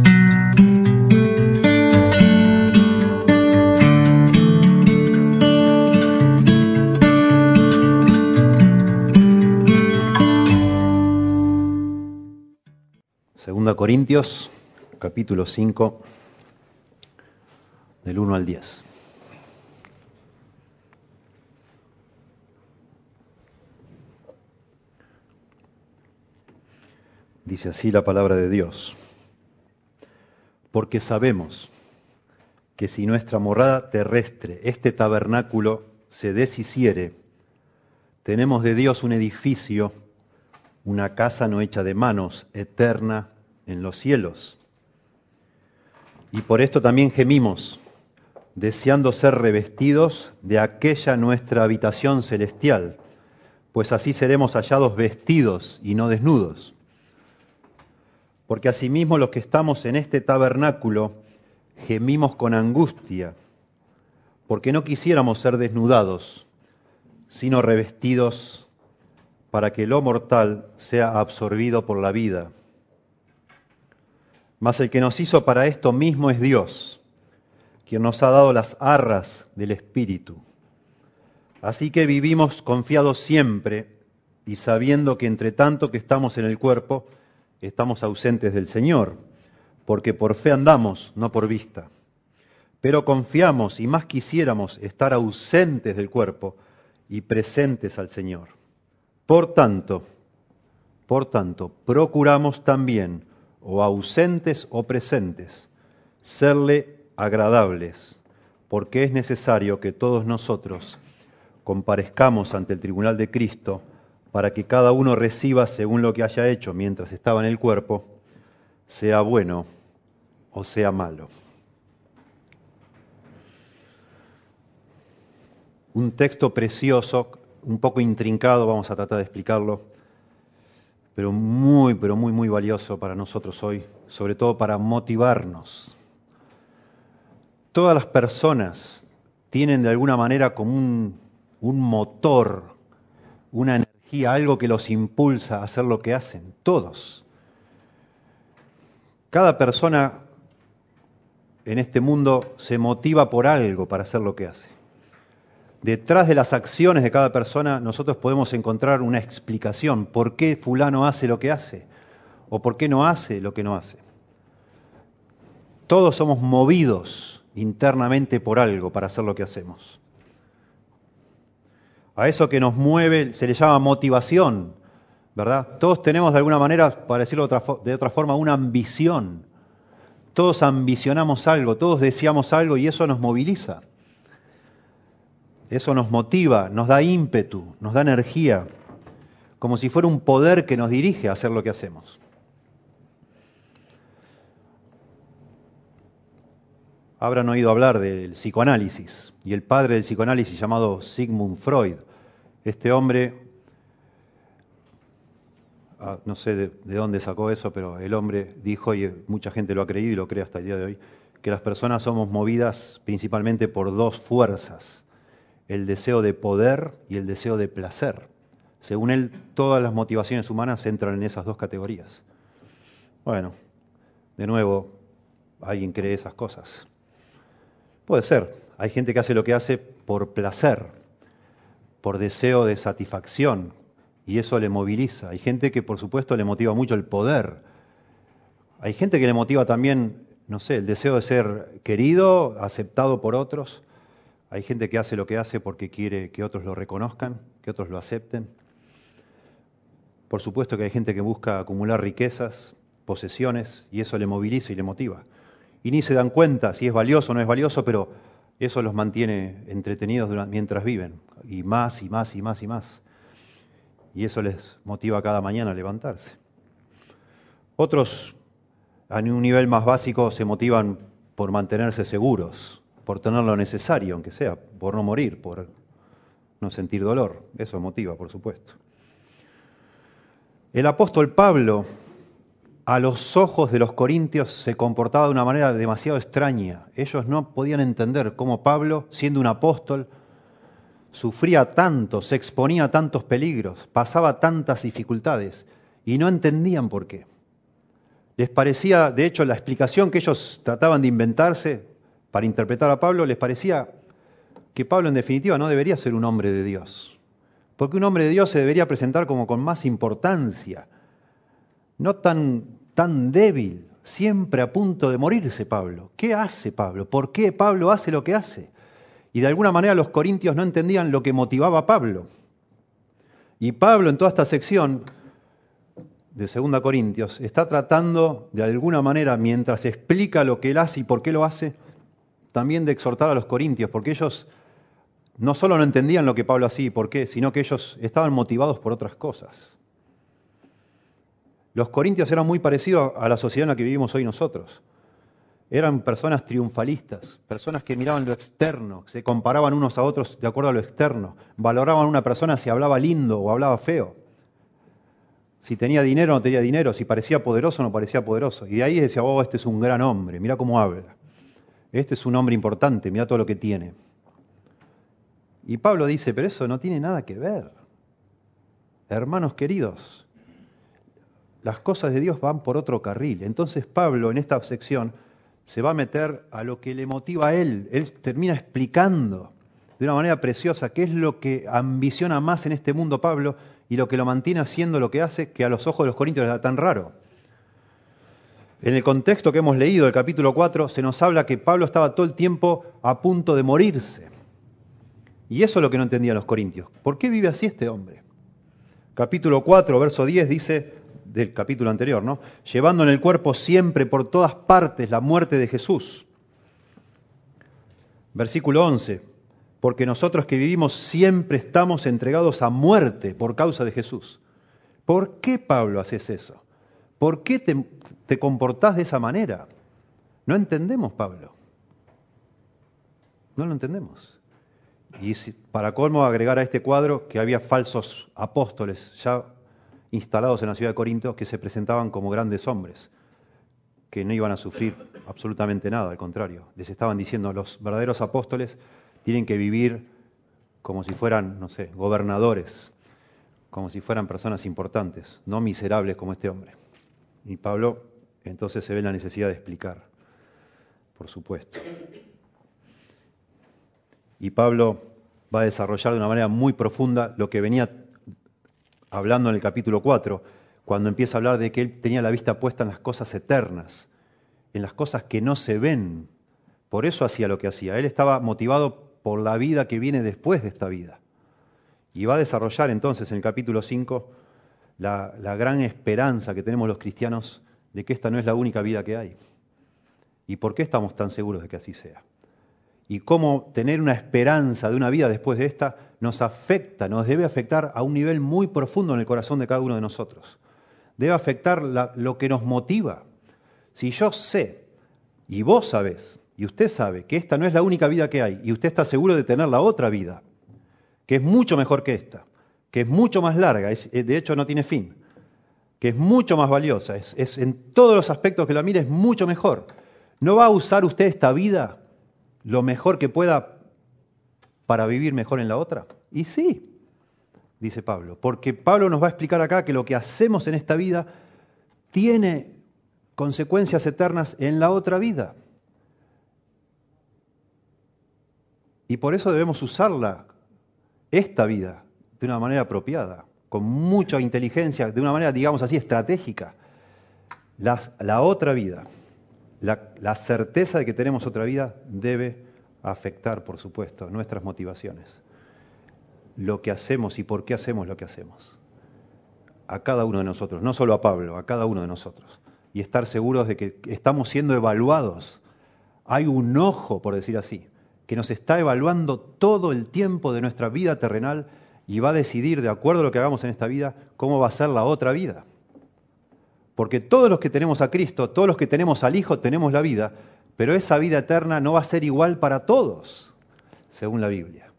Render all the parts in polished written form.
Segunda Corintios, capítulo 5, del 1 al 10. Dice así la palabra de Dios. Porque sabemos que si nuestra morada terrestre, este tabernáculo, se deshiciere, tenemos de Dios un edificio, una casa no hecha de manos, eterna en los cielos. Y por esto también gemimos, deseando ser revestidos de aquella nuestra habitación celestial, pues así seremos hallados vestidos y no desnudos. Porque asimismo los que estamos en este tabernáculo gemimos con angustia, porque no quisiéramos ser desnudados, sino revestidos para que lo mortal sea absorbido por la vida. Mas el que nos hizo para esto mismo es Dios, quien nos ha dado las arras del Espíritu. Así que vivimos confiados siempre y sabiendo que entre tanto que estamos en el cuerpo, estamos ausentes del Señor, porque por fe andamos, no por vista. Pero confiamos y más quisiéramos estar ausentes del cuerpo y presentes al Señor. Por tanto, procuramos también, o ausentes o presentes, serle agradables, porque es necesario que todos nosotros comparezcamos ante el tribunal de Cristo para que cada uno reciba según lo que haya hecho mientras estaba en el cuerpo, sea bueno o sea malo. Un texto precioso, un poco intrincado, vamos a tratar de explicarlo, pero muy valioso para nosotros hoy, sobre todo para motivarnos. Todas las personas tienen de alguna manera como un motor, una energía, algo que los impulsa a hacer lo que hacen, todos. Cada persona en este mundo se motiva por algo para hacer lo que hace. Detrás de las acciones de cada persona nosotros podemos encontrar una explicación por qué fulano hace lo que hace o por qué no hace lo que no hace. Todos somos movidos internamente por algo para hacer lo que hacemos. A eso que nos mueve se le llama motivación, ¿verdad? Todos tenemos de alguna manera, para decirlo de otra forma, una ambición. Todos ambicionamos algo, todos deseamos algo y eso nos moviliza. Eso nos motiva, nos da ímpetu, nos da energía, como si fuera un poder que nos dirige a hacer lo que hacemos. Habrán oído hablar del psicoanálisis y el padre del psicoanálisis llamado Sigmund Freud. Este hombre, no sé de dónde sacó eso, pero el hombre dijo, y mucha gente lo ha creído y lo cree hasta el día de hoy, que las personas somos movidas principalmente por dos fuerzas. El deseo de poder y el deseo de placer. Según él, todas las motivaciones humanas entran en esas dos categorías. Bueno, de nuevo, ¿alguien cree esas cosas? Puede ser. Hay gente que hace lo que hace por placer, por deseo de satisfacción, y eso le moviliza. Hay gente que, por supuesto, le motiva mucho el poder. Hay gente que le motiva también, no sé, el deseo de ser querido, aceptado por otros. Hay gente que hace lo que hace porque quiere que otros lo reconozcan, que otros lo acepten. Por supuesto que hay gente que busca acumular riquezas, posesiones, y eso le moviliza y le motiva. Y ni se dan cuenta si es valioso o no es valioso, pero eso los mantiene entretenidos mientras viven, y más, y más, y más, y más. Y eso les motiva cada mañana a levantarse. Otros, a un nivel más básico, se motivan por mantenerse seguros, por tener lo necesario, aunque sea, por no morir, por no sentir dolor. Eso motiva, por supuesto. El apóstol Pablo, a los ojos de los corintios, se comportaba de una manera demasiado extraña. Ellos no podían entender cómo Pablo, siendo un apóstol, sufría tanto, se exponía a tantos peligros, pasaba tantas dificultades, y no entendían por qué. Les parecía, de hecho, la explicación que ellos trataban de inventarse para interpretar a Pablo, les parecía que Pablo en definitiva no debería ser un hombre de Dios. Porque un hombre de Dios se debería presentar como con más importancia, no tan débil, siempre a punto de morirse Pablo. ¿Qué hace Pablo? ¿Por qué Pablo hace lo que hace? Y de alguna manera los corintios no entendían lo que motivaba a Pablo. Y Pablo en toda esta sección de 2 Corintios está tratando de alguna manera, mientras explica lo que él hace y por qué lo hace, también de exhortar a los corintios, porque ellos no solo no entendían lo que Pablo hacía y por qué, sino que ellos estaban motivados por otras cosas. Los corintios eran muy parecidos a la sociedad en la que vivimos hoy nosotros. Eran personas triunfalistas, personas que miraban lo externo, se comparaban unos a otros de acuerdo a lo externo, valoraban a una persona si hablaba lindo o hablaba feo, si tenía dinero o no tenía dinero, si parecía poderoso o no parecía poderoso. Y de ahí decía, oh, este es un gran hombre, mira cómo habla. Este es un hombre importante, mira todo lo que tiene. Y Pablo dice, pero eso no tiene nada que ver. Hermanos queridos, las cosas de Dios van por otro carril. Entonces Pablo en esta sección se va a meter a lo que le motiva a él. Él termina explicando de una manera preciosa qué es lo que ambiciona más en este mundo Pablo y lo que lo mantiene haciendo lo que hace, que a los ojos de los corintios era tan raro. En el contexto que hemos leído, el capítulo 4, se nos habla que Pablo estaba todo el tiempo a punto de morirse. Y eso es lo que no entendían los corintios. ¿Por qué vive así este hombre? Capítulo 4, verso 10 dice, del capítulo anterior, ¿no? Llevando en el cuerpo siempre por todas partes la muerte de Jesús. Versículo 11, porque nosotros que vivimos siempre estamos entregados a muerte por causa de Jesús. ¿Por qué, Pablo, haces eso? ¿Por qué te comportás de esa manera? No entendemos, Pablo. No lo entendemos. Y para colmo agregar a este cuadro que había falsos apóstoles ya instalados en la ciudad de Corinto que se presentaban como grandes hombres, que no iban a sufrir absolutamente nada, al contrario. Les estaban diciendo, los verdaderos apóstoles tienen que vivir como si fueran, no sé, gobernadores, como si fueran personas importantes, no miserables como este hombre. Y Pablo entonces se ve la necesidad de explicar, por supuesto. Y Pablo va a desarrollar de una manera muy profunda lo que venía hablando en el capítulo 4, cuando empieza a hablar de que él tenía la vista puesta en las cosas eternas, en las cosas que no se ven. Por eso hacía lo que hacía. Él estaba motivado por la vida que viene después de esta vida. Y va a desarrollar entonces en el capítulo 5 la gran esperanza que tenemos los cristianos de que esta no es la única vida que hay. ¿Y por qué estamos tan seguros de que así sea? Y cómo tener una esperanza de una vida después de esta nos afecta, nos debe afectar a un nivel muy profundo en el corazón de cada uno de nosotros. Debe afectar lo que nos motiva. Si yo sé, y vos sabés, y usted sabe que esta no es la única vida que hay, y usted está seguro de tener la otra vida, que es mucho mejor que esta, que es mucho más larga, de hecho no tiene fin, que es mucho más valiosa, es en todos los aspectos que la mire es mucho mejor. ¿No va a usar usted esta vida lo mejor que pueda para vivir mejor en la otra? Y sí, dice Pablo, porque Pablo nos va a explicar acá que lo que hacemos en esta vida tiene consecuencias eternas en la otra vida. Y por eso debemos usarla, esta vida, de una manera apropiada, con mucha inteligencia, de una manera, digamos así, estratégica. La otra vida, la certeza de que tenemos otra vida debe afectar, por supuesto, nuestras motivaciones. Lo que hacemos y por qué hacemos lo que hacemos. A cada uno de nosotros, no solo a Pablo, a cada uno de nosotros. Y estar seguros de que estamos siendo evaluados. Hay un ojo, por decir así, que nos está evaluando todo el tiempo de nuestra vida terrenal y va a decidir, de acuerdo a lo que hagamos en esta vida, cómo va a ser la otra vida. Porque todos los que tenemos a Cristo, todos los que tenemos al Hijo, tenemos la vida, pero esa vida eterna no va a ser igual para todos, según la Biblia.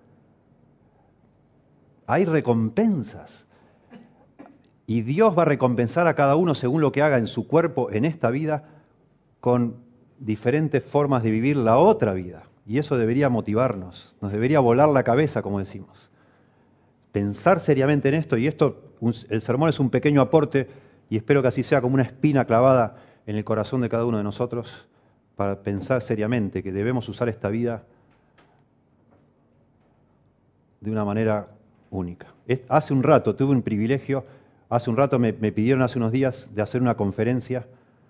Hay recompensas. Y Dios va a recompensar a cada uno según lo que haga en su cuerpo en esta vida, con diferentes formas de vivir la otra vida. Y eso debería motivarnos, nos debería volar la cabeza, como decimos. Pensar seriamente en esto, y esto, el sermón es un pequeño aporte, y espero que así sea, como una espina clavada en el corazón de cada uno de nosotros, para pensar seriamente que debemos usar esta vida de una manera única. Hace un rato tuve un privilegio, hace un rato me pidieron hace unos días de hacer una conferencia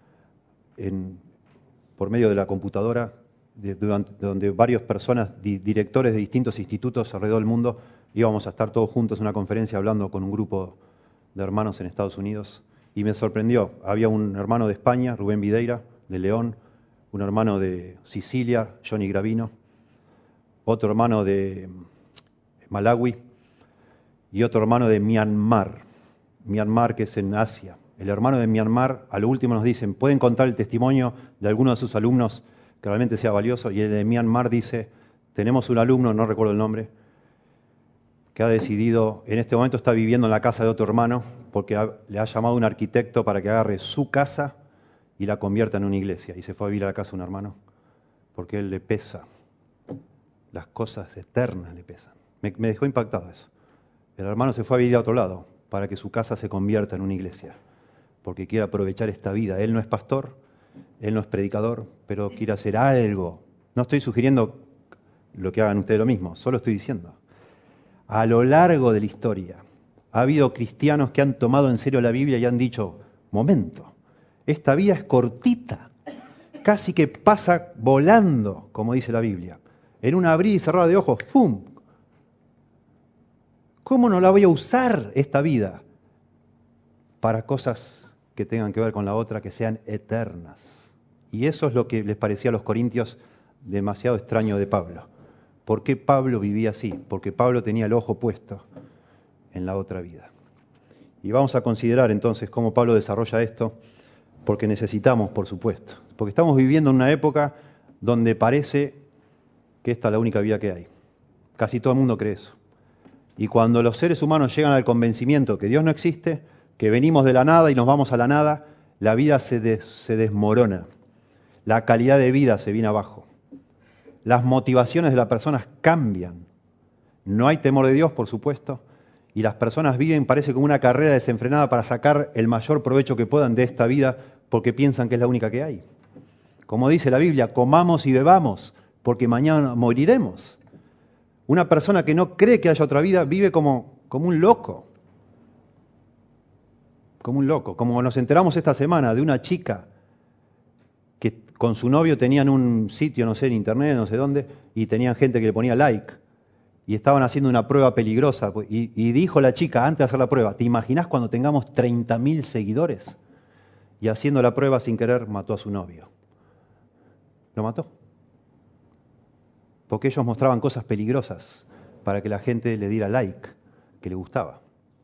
por medio de la computadora, donde varias personas, directores de distintos institutos alrededor del mundo, íbamos a estar todos juntos en una conferencia hablando con un grupo de hermanos en Estados Unidos, y me sorprendió. Había un hermano de España, Rubén Videira, de León, un hermano de Sicilia, Johnny Gravino, otro hermano de Malawi y otro hermano de Myanmar, que es en Asia. El hermano de Myanmar, a lo último nos dicen, pueden contar el testimonio de alguno de sus alumnos que realmente sea valioso, y el de Myanmar dice, tenemos un alumno, no recuerdo el nombre, que ha decidido, en este momento está viviendo en la casa de otro hermano, porque le ha llamado un arquitecto para que agarre su casa y la convierta en una iglesia, y se fue a vivir a la casa de un hermano, porque él le pesa, las cosas eternas le pesan. Me dejó impactado eso. El hermano se fue a vivir a otro lado, para que su casa se convierta en una iglesia, porque quiere aprovechar esta vida. Él no es pastor, él no es predicador, pero quiere hacer algo. No estoy sugiriendo lo que hagan ustedes lo mismo, solo estoy diciendo. A lo largo de la historia ha habido cristianos que han tomado en serio la Biblia y han dicho, momento, esta vida es cortita, casi que pasa volando, como dice la Biblia. En un abrir y cerrar de ojos, ¡pum! ¿Cómo no la voy a usar esta vida para cosas que tengan que ver con la otra, que sean eternas? Y eso es lo que les parecía a los corintios demasiado extraño de Pablo. ¿Por qué Pablo vivía así? Porque Pablo tenía el ojo puesto en la otra vida. Y vamos a considerar entonces cómo Pablo desarrolla esto, porque necesitamos, por supuesto. Porque estamos viviendo en una época donde parece que esta es la única vida que hay. Casi todo el mundo cree eso. Y cuando los seres humanos llegan al convencimiento que Dios no existe, que venimos de la nada y nos vamos a la nada, la vida se desmorona. La calidad de vida se viene abajo. Las motivaciones de las personas cambian. No hay temor de Dios, por supuesto, y las personas viven, parece, como una carrera desenfrenada para sacar el mayor provecho que puedan de esta vida, porque piensan que es la única que hay. Como dice la Biblia, comamos y bebamos, porque mañana moriremos. Una persona que no cree que haya otra vida vive como un loco. Como un loco. Como nos enteramos esta semana de una chica que con su novio tenían un sitio, no sé, en internet, no sé dónde, y tenían gente que le ponía like. Y estaban haciendo una prueba peligrosa. Y dijo la chica, antes de hacer la prueba, ¿te imaginás cuando tengamos 30.000 seguidores? Y haciendo la prueba sin querer mató a su novio. Lo mató. Porque ellos mostraban cosas peligrosas para que la gente le diera like, que le gustaba.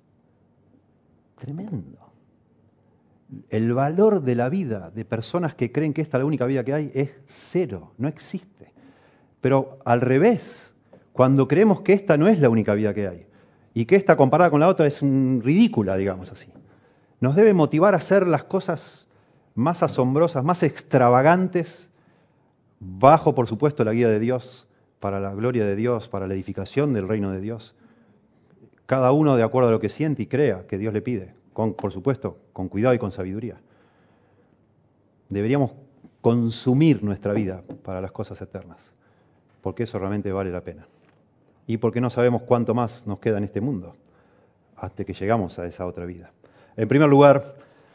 Tremendo. El valor de la vida de personas que creen que esta es la única vida que hay es cero, no existe. Pero al revés, cuando creemos que esta no es la única vida que hay y que esta comparada con la otra es ridícula, digamos así, nos debe motivar a hacer las cosas más asombrosas, más extravagantes, bajo, por supuesto, la guía de Dios, para la gloria de Dios, para la edificación del reino de Dios. Cada uno de acuerdo a lo que siente y crea que Dios le pide, por supuesto, con cuidado y con sabiduría. Deberíamos consumir nuestra vida para las cosas eternas, porque eso realmente vale la pena. Y porque no sabemos cuánto más nos queda en este mundo, hasta que llegamos a esa otra vida. En primer lugar,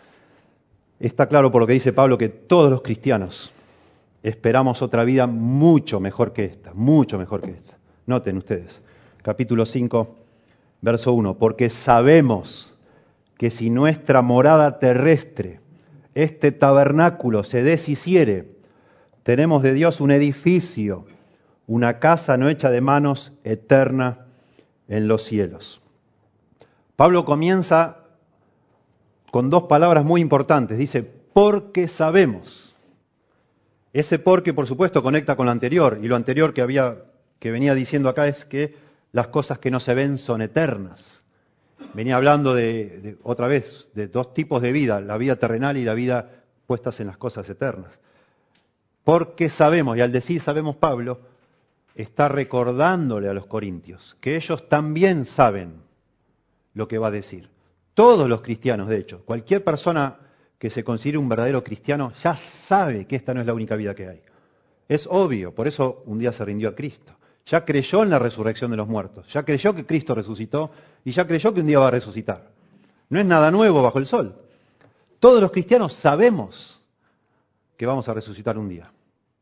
está claro por lo que dice Pablo que todos los cristianos esperamos otra vida mucho mejor que esta, mucho mejor que esta. Noten ustedes, capítulo 5, verso 1, porque sabemos que si nuestra morada terrestre, este tabernáculo, se deshiciere, tenemos de Dios un edificio, una casa no hecha de manos, eterna en los cielos. Pablo comienza con dos palabras muy importantes. Dice, porque sabemos. Ese porque, por supuesto, conecta con lo anterior. Y lo anterior que venía diciendo acá es que las cosas que no se ven son eternas. Venía hablando otra vez, de dos tipos de vida, la vida terrenal y la vida puestas en las cosas eternas. Porque sabemos, y al decir sabemos Pablo, está recordándole a los corintios que ellos también saben lo que va a decir. Todos los cristianos, de hecho, cualquier persona que se considere un verdadero cristiano ya sabe que esta no es la única vida que hay. Es obvio, por eso un día se rindió a Cristo. Ya creyó en la resurrección de los muertos, ya creyó que Cristo resucitó y ya creyó que un día va a resucitar. No es nada nuevo bajo el sol. Todos los cristianos sabemos que vamos a resucitar un día.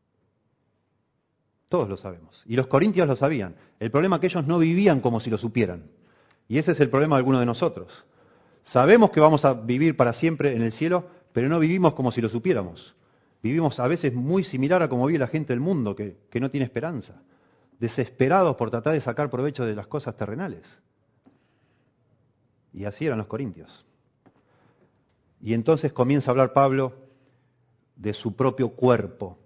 Todos lo sabemos. Y los corintios lo sabían. El problema es que ellos no vivían como si lo supieran. Y ese es el problema de algunos de nosotros. Sabemos que vamos a vivir para siempre en el cielo, pero no vivimos como si lo supiéramos. Vivimos a veces muy similar a como vive la gente del mundo, que no tiene esperanza. Desesperados por tratar de sacar provecho de las cosas terrenales. Y así eran los corintios. Y entonces comienza a hablar Pablo de su propio cuerpo,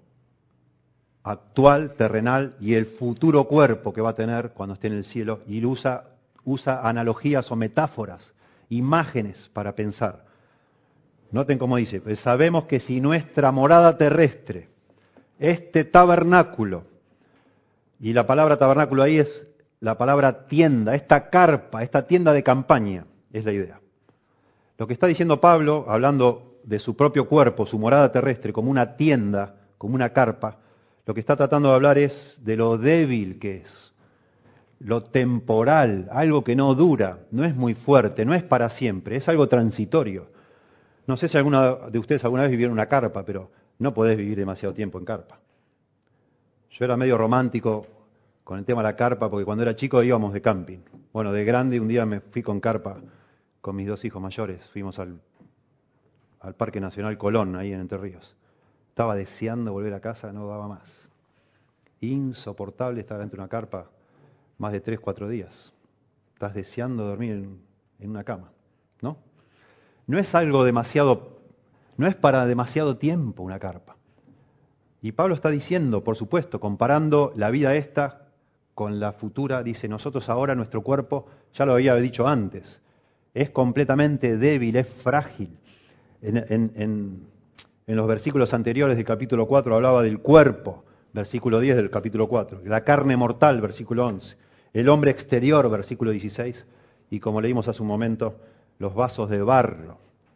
actual, terrenal, y el futuro cuerpo que va a tener cuando esté en el cielo, y usa analogías o metáforas, imágenes para pensar. Noten cómo dice, pues sabemos que si nuestra morada terrestre, este tabernáculo, y la palabra tabernáculo ahí es la palabra tienda, esta carpa, esta tienda de campaña, es la idea. Lo que está diciendo Pablo, hablando de su propio cuerpo, su morada terrestre, como una tienda, como una carpa, lo que está tratando de hablar es de lo débil que es, lo temporal, algo que no dura, no es muy fuerte, no es para siempre, es algo transitorio. No sé si alguna de ustedes alguna vez vivieron una carpa, pero no podés vivir demasiado tiempo en carpa. Yo era medio romántico con el tema de la carpa, porque cuando era chico íbamos de camping. Bueno, de grande un día me fui con carpa con mis dos hijos mayores, fuimos al Parque Nacional Colón, ahí en Entre Ríos. Estaba deseando volver a casa, no daba más. Insoportable estar dentro de una carpa más de 3, 4 días. Estás deseando dormir en una cama, ¿no? No es algo demasiado, no es para demasiado tiempo una carpa. Y Pablo está diciendo, por supuesto, comparando la vida esta con la futura, dice, nosotros ahora nuestro cuerpo, ya lo había dicho antes, es completamente débil, es frágil. En los versículos anteriores del capítulo 4 hablaba del cuerpo, versículo 10 del capítulo 4, la carne mortal, versículo 11, el hombre exterior, versículo 16, y como leímos hace un momento, los vasos de barro.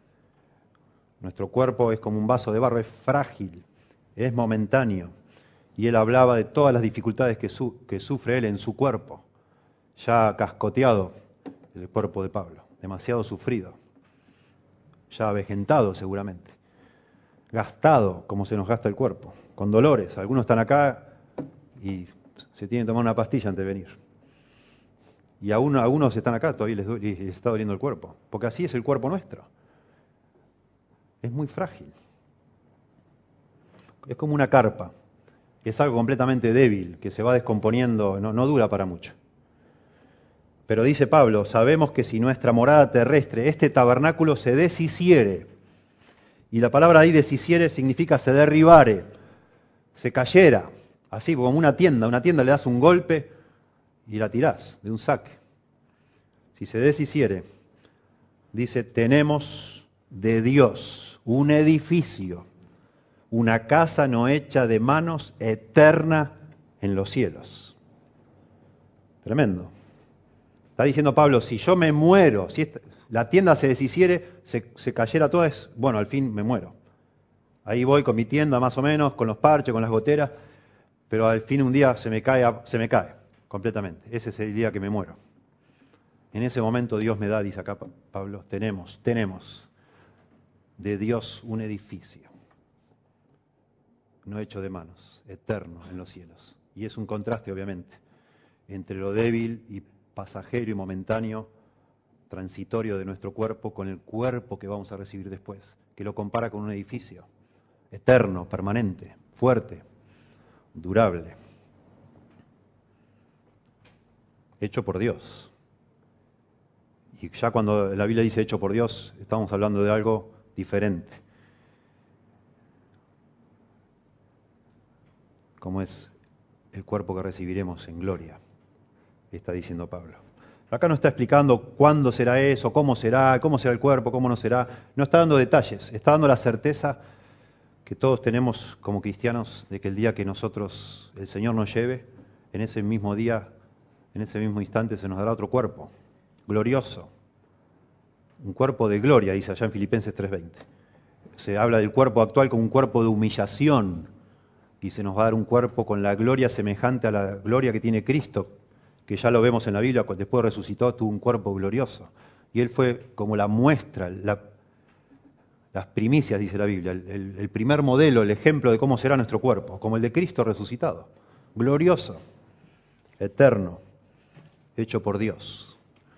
Nuestro cuerpo es como un vaso de barro, es frágil, es momentáneo. Y él hablaba de todas las dificultades que sufre él en su cuerpo, ya cascoteado el cuerpo de Pablo, demasiado sufrido, ya avejentado seguramente, gastado como se nos gasta el cuerpo, con dolores. Algunos están acá y se tienen que tomar una pastilla antes de venir. Y algunos están acá, todavía les está doliendo el cuerpo, porque así es el cuerpo nuestro. Es muy frágil. Es como una carpa. Es algo completamente débil, que se va descomponiendo, no dura para mucho. Pero dice Pablo, sabemos que si nuestra morada terrestre, este tabernáculo se deshiciere, y la palabra ahí deshiciere significa se derribare, se cayera, así como una tienda le das un golpe y la tirás de un saque. Si se deshiciere, dice, tenemos de Dios un edificio, una casa no hecha de manos, eterna en los cielos. Tremendo. Está diciendo Pablo, si yo me muero, si la tienda se deshiciere, se cayera toda, bueno, al fin me muero. Ahí voy con mi tienda más o menos, con los parches, con las goteras, pero al fin un día se me cae completamente. Ese es el día que me muero. En ese momento Dios me da, dice acá Pablo, tenemos de Dios un edificio, no hecho de manos, eterno en los cielos. Y es un contraste, obviamente, entre lo débil y pasajero y momentáneo, transitorio de nuestro cuerpo, con el cuerpo que vamos a recibir después, que lo compara con un edificio, eterno, permanente, fuerte, durable, hecho por Dios. Y ya cuando la Biblia dice hecho por Dios, estamos hablando de algo diferente. Como es el cuerpo que recibiremos en gloria, está diciendo Pablo. Acá no está explicando cuándo será eso, cómo será el cuerpo, cómo no será. No está dando detalles, está dando la certeza que todos tenemos como cristianos de que el día que nosotros, el Señor nos lleve, en ese mismo día, en ese mismo instante se nos dará otro cuerpo, glorioso, Un cuerpo de gloria, dice allá en Filipenses 3:20. Se habla del cuerpo actual como un cuerpo de humillación y se nos va a dar un cuerpo con la gloria semejante a la gloria que tiene Cristo, que ya lo vemos en la Biblia, después resucitó, tuvo un cuerpo glorioso. Y Él fue como la muestra, las primicias, dice la Biblia, el primer modelo, el ejemplo de cómo será nuestro cuerpo, como el de Cristo resucitado, glorioso, eterno, hecho por Dios.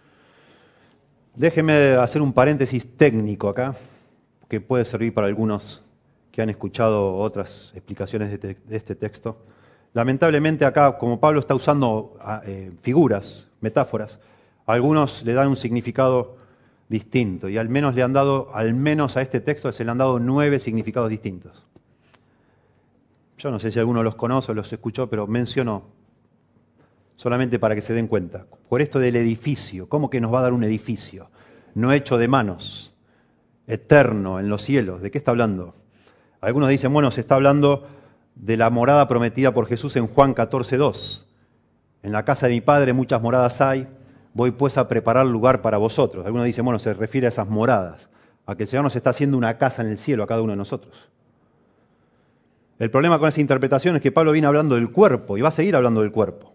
Déjeme hacer un paréntesis técnico acá, que puede servir para algunos que han escuchado otras explicaciones de este texto. Lamentablemente acá, como Pablo está usando figuras, metáforas, algunos le dan un significado distinto y al menos a este texto se le han dado 9 significados distintos. Yo no sé si alguno los conoce o los escuchó, pero menciono solamente para que se den cuenta. Por esto del edificio, ¿cómo que nos va a dar un edificio? No hecho de manos, eterno, en los cielos. ¿De qué está hablando? Algunos dicen, bueno, se está hablando de la morada prometida por Jesús en Juan 14:2. En la casa de mi Padre muchas moradas hay, voy pues a preparar lugar para vosotros. Algunos dicen, bueno, se refiere a esas moradas, a que el Señor nos está haciendo una casa en el cielo a cada uno de nosotros. El problema con esa interpretación es que Pablo viene hablando del cuerpo y va a seguir hablando del cuerpo.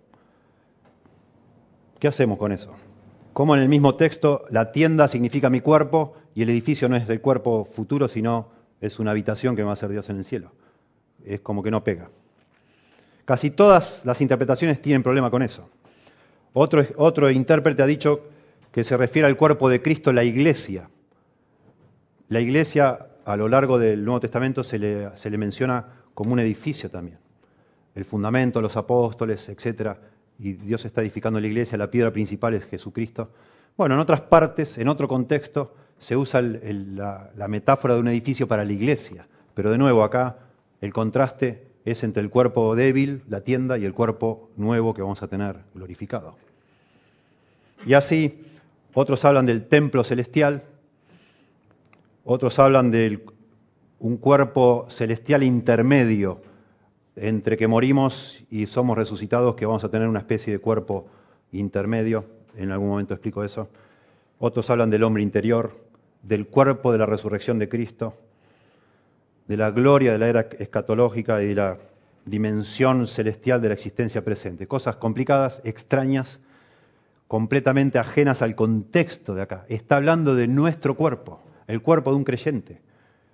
¿Qué hacemos con eso? Como en el mismo texto, la tienda significa mi cuerpo y el edificio no es del cuerpo futuro, sino es una habitación que va a ser Dios en el cielo. Es como que no pega. Casi todas las interpretaciones tienen problema con eso. Otro intérprete ha dicho que se refiere al cuerpo de Cristo, la iglesia. La iglesia, a lo largo del Nuevo Testamento, se le menciona como un edificio también. El fundamento, los apóstoles, etcétera. Y Dios está edificando la iglesia, la piedra principal es Jesucristo. Bueno, en otras partes, en otro contexto, se usa la metáfora de un edificio para la iglesia. Pero de nuevo acá, el contraste es entre el cuerpo débil, la tienda, y el cuerpo nuevo que vamos a tener glorificado. Y así, otros hablan del templo celestial, otros hablan de un cuerpo celestial intermedio, entre que morimos y somos resucitados, que vamos a tener una especie de cuerpo intermedio. En algún momento explico eso. Otros hablan del hombre interior, del cuerpo de la resurrección de Cristo, de la gloria de la era escatológica y de la dimensión celestial de la existencia presente. Cosas complicadas, extrañas, completamente ajenas al contexto de acá. Está hablando de nuestro cuerpo, el cuerpo de un creyente,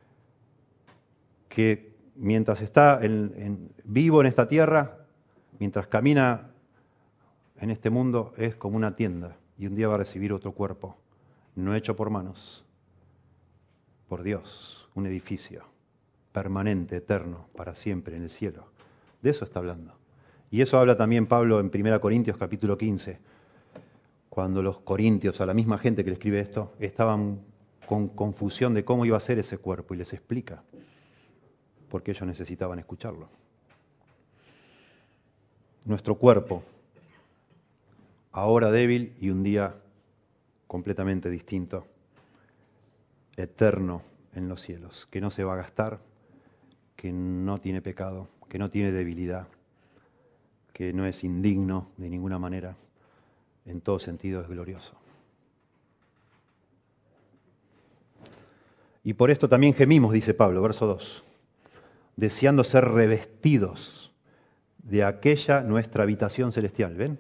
que mientras está vivo en esta tierra, mientras camina en este mundo, es como una tienda y un día va a recibir otro cuerpo, no hecho por manos, por Dios, un edificio permanente, eterno, para siempre en el cielo. De eso está hablando. Y eso habla también Pablo en 1 Corintios capítulo 15, cuando los corintios, a la misma gente que le escribe esto, estaban con confusión de cómo iba a ser ese cuerpo y les explica, porque ellos necesitaban escucharlo. Nuestro cuerpo, ahora débil y un día completamente distinto, eterno en los cielos, que no se va a gastar, que no tiene pecado, que no tiene debilidad, que no es indigno de ninguna manera, en todo sentido es glorioso. Y por esto también gemimos, dice Pablo, verso 2, deseando ser revestidos de aquella nuestra habitación celestial. ¿Ven?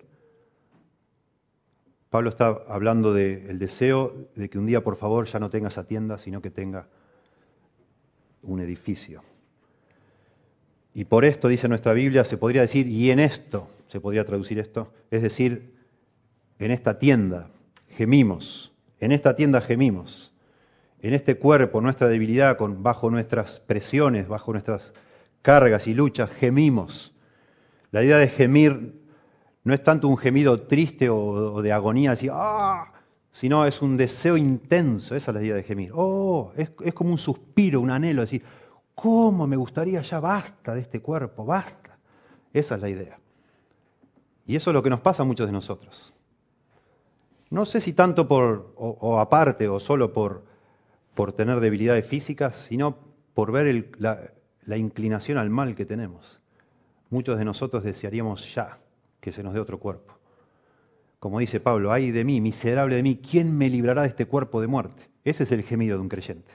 Pablo está hablando del deseo de que un día, por favor, ya no tenga esa tienda, sino que tenga un edificio. Y por esto, dice nuestra Biblia, se podría decir, y en esto, se podría traducir esto, es decir, en esta tienda gemimos, en esta tienda gemimos, en este cuerpo, nuestra debilidad, bajo nuestras presiones, bajo nuestras cargas y luchas, gemimos. La idea de gemir no es tanto un gemido triste o de agonía, así, ¡ah!, sino es un deseo intenso, esa es la idea de gemir. ¡Oh! Es como un suspiro, un anhelo, decir, ¿cómo me gustaría ya basta de este cuerpo, basta? Esa es la idea. Y eso es lo que nos pasa a muchos de nosotros. No sé si tanto o aparte o solo por tener debilidades físicas, sino por ver la inclinación al mal que tenemos. Muchos de nosotros desearíamos ya que se nos dé otro cuerpo. Como dice Pablo, ay de mí, miserable de mí, ¿quién me librará de este cuerpo de muerte? Ese es el gemido de un creyente.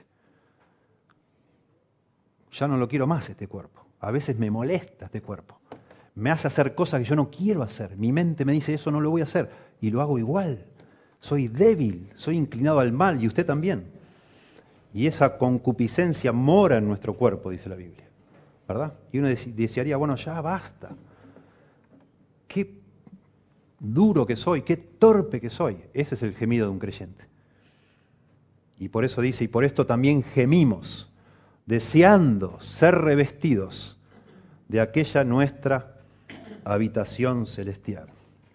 Ya no lo quiero más este cuerpo. A veces me molesta este cuerpo. Me hace hacer cosas que yo no quiero hacer. Mi mente me dice, eso no lo voy a hacer. Y lo hago igual. Soy débil, soy inclinado al mal, y usted también. Y esa concupiscencia mora en nuestro cuerpo, dice la Biblia. ¿Verdad? Y uno desearía, bueno, ya basta. Qué duro que soy, qué torpe que soy. Ese es el gemido de un creyente. Y por eso dice, y por esto también gemimos, deseando ser revestidos de aquella nuestra habitación celestial.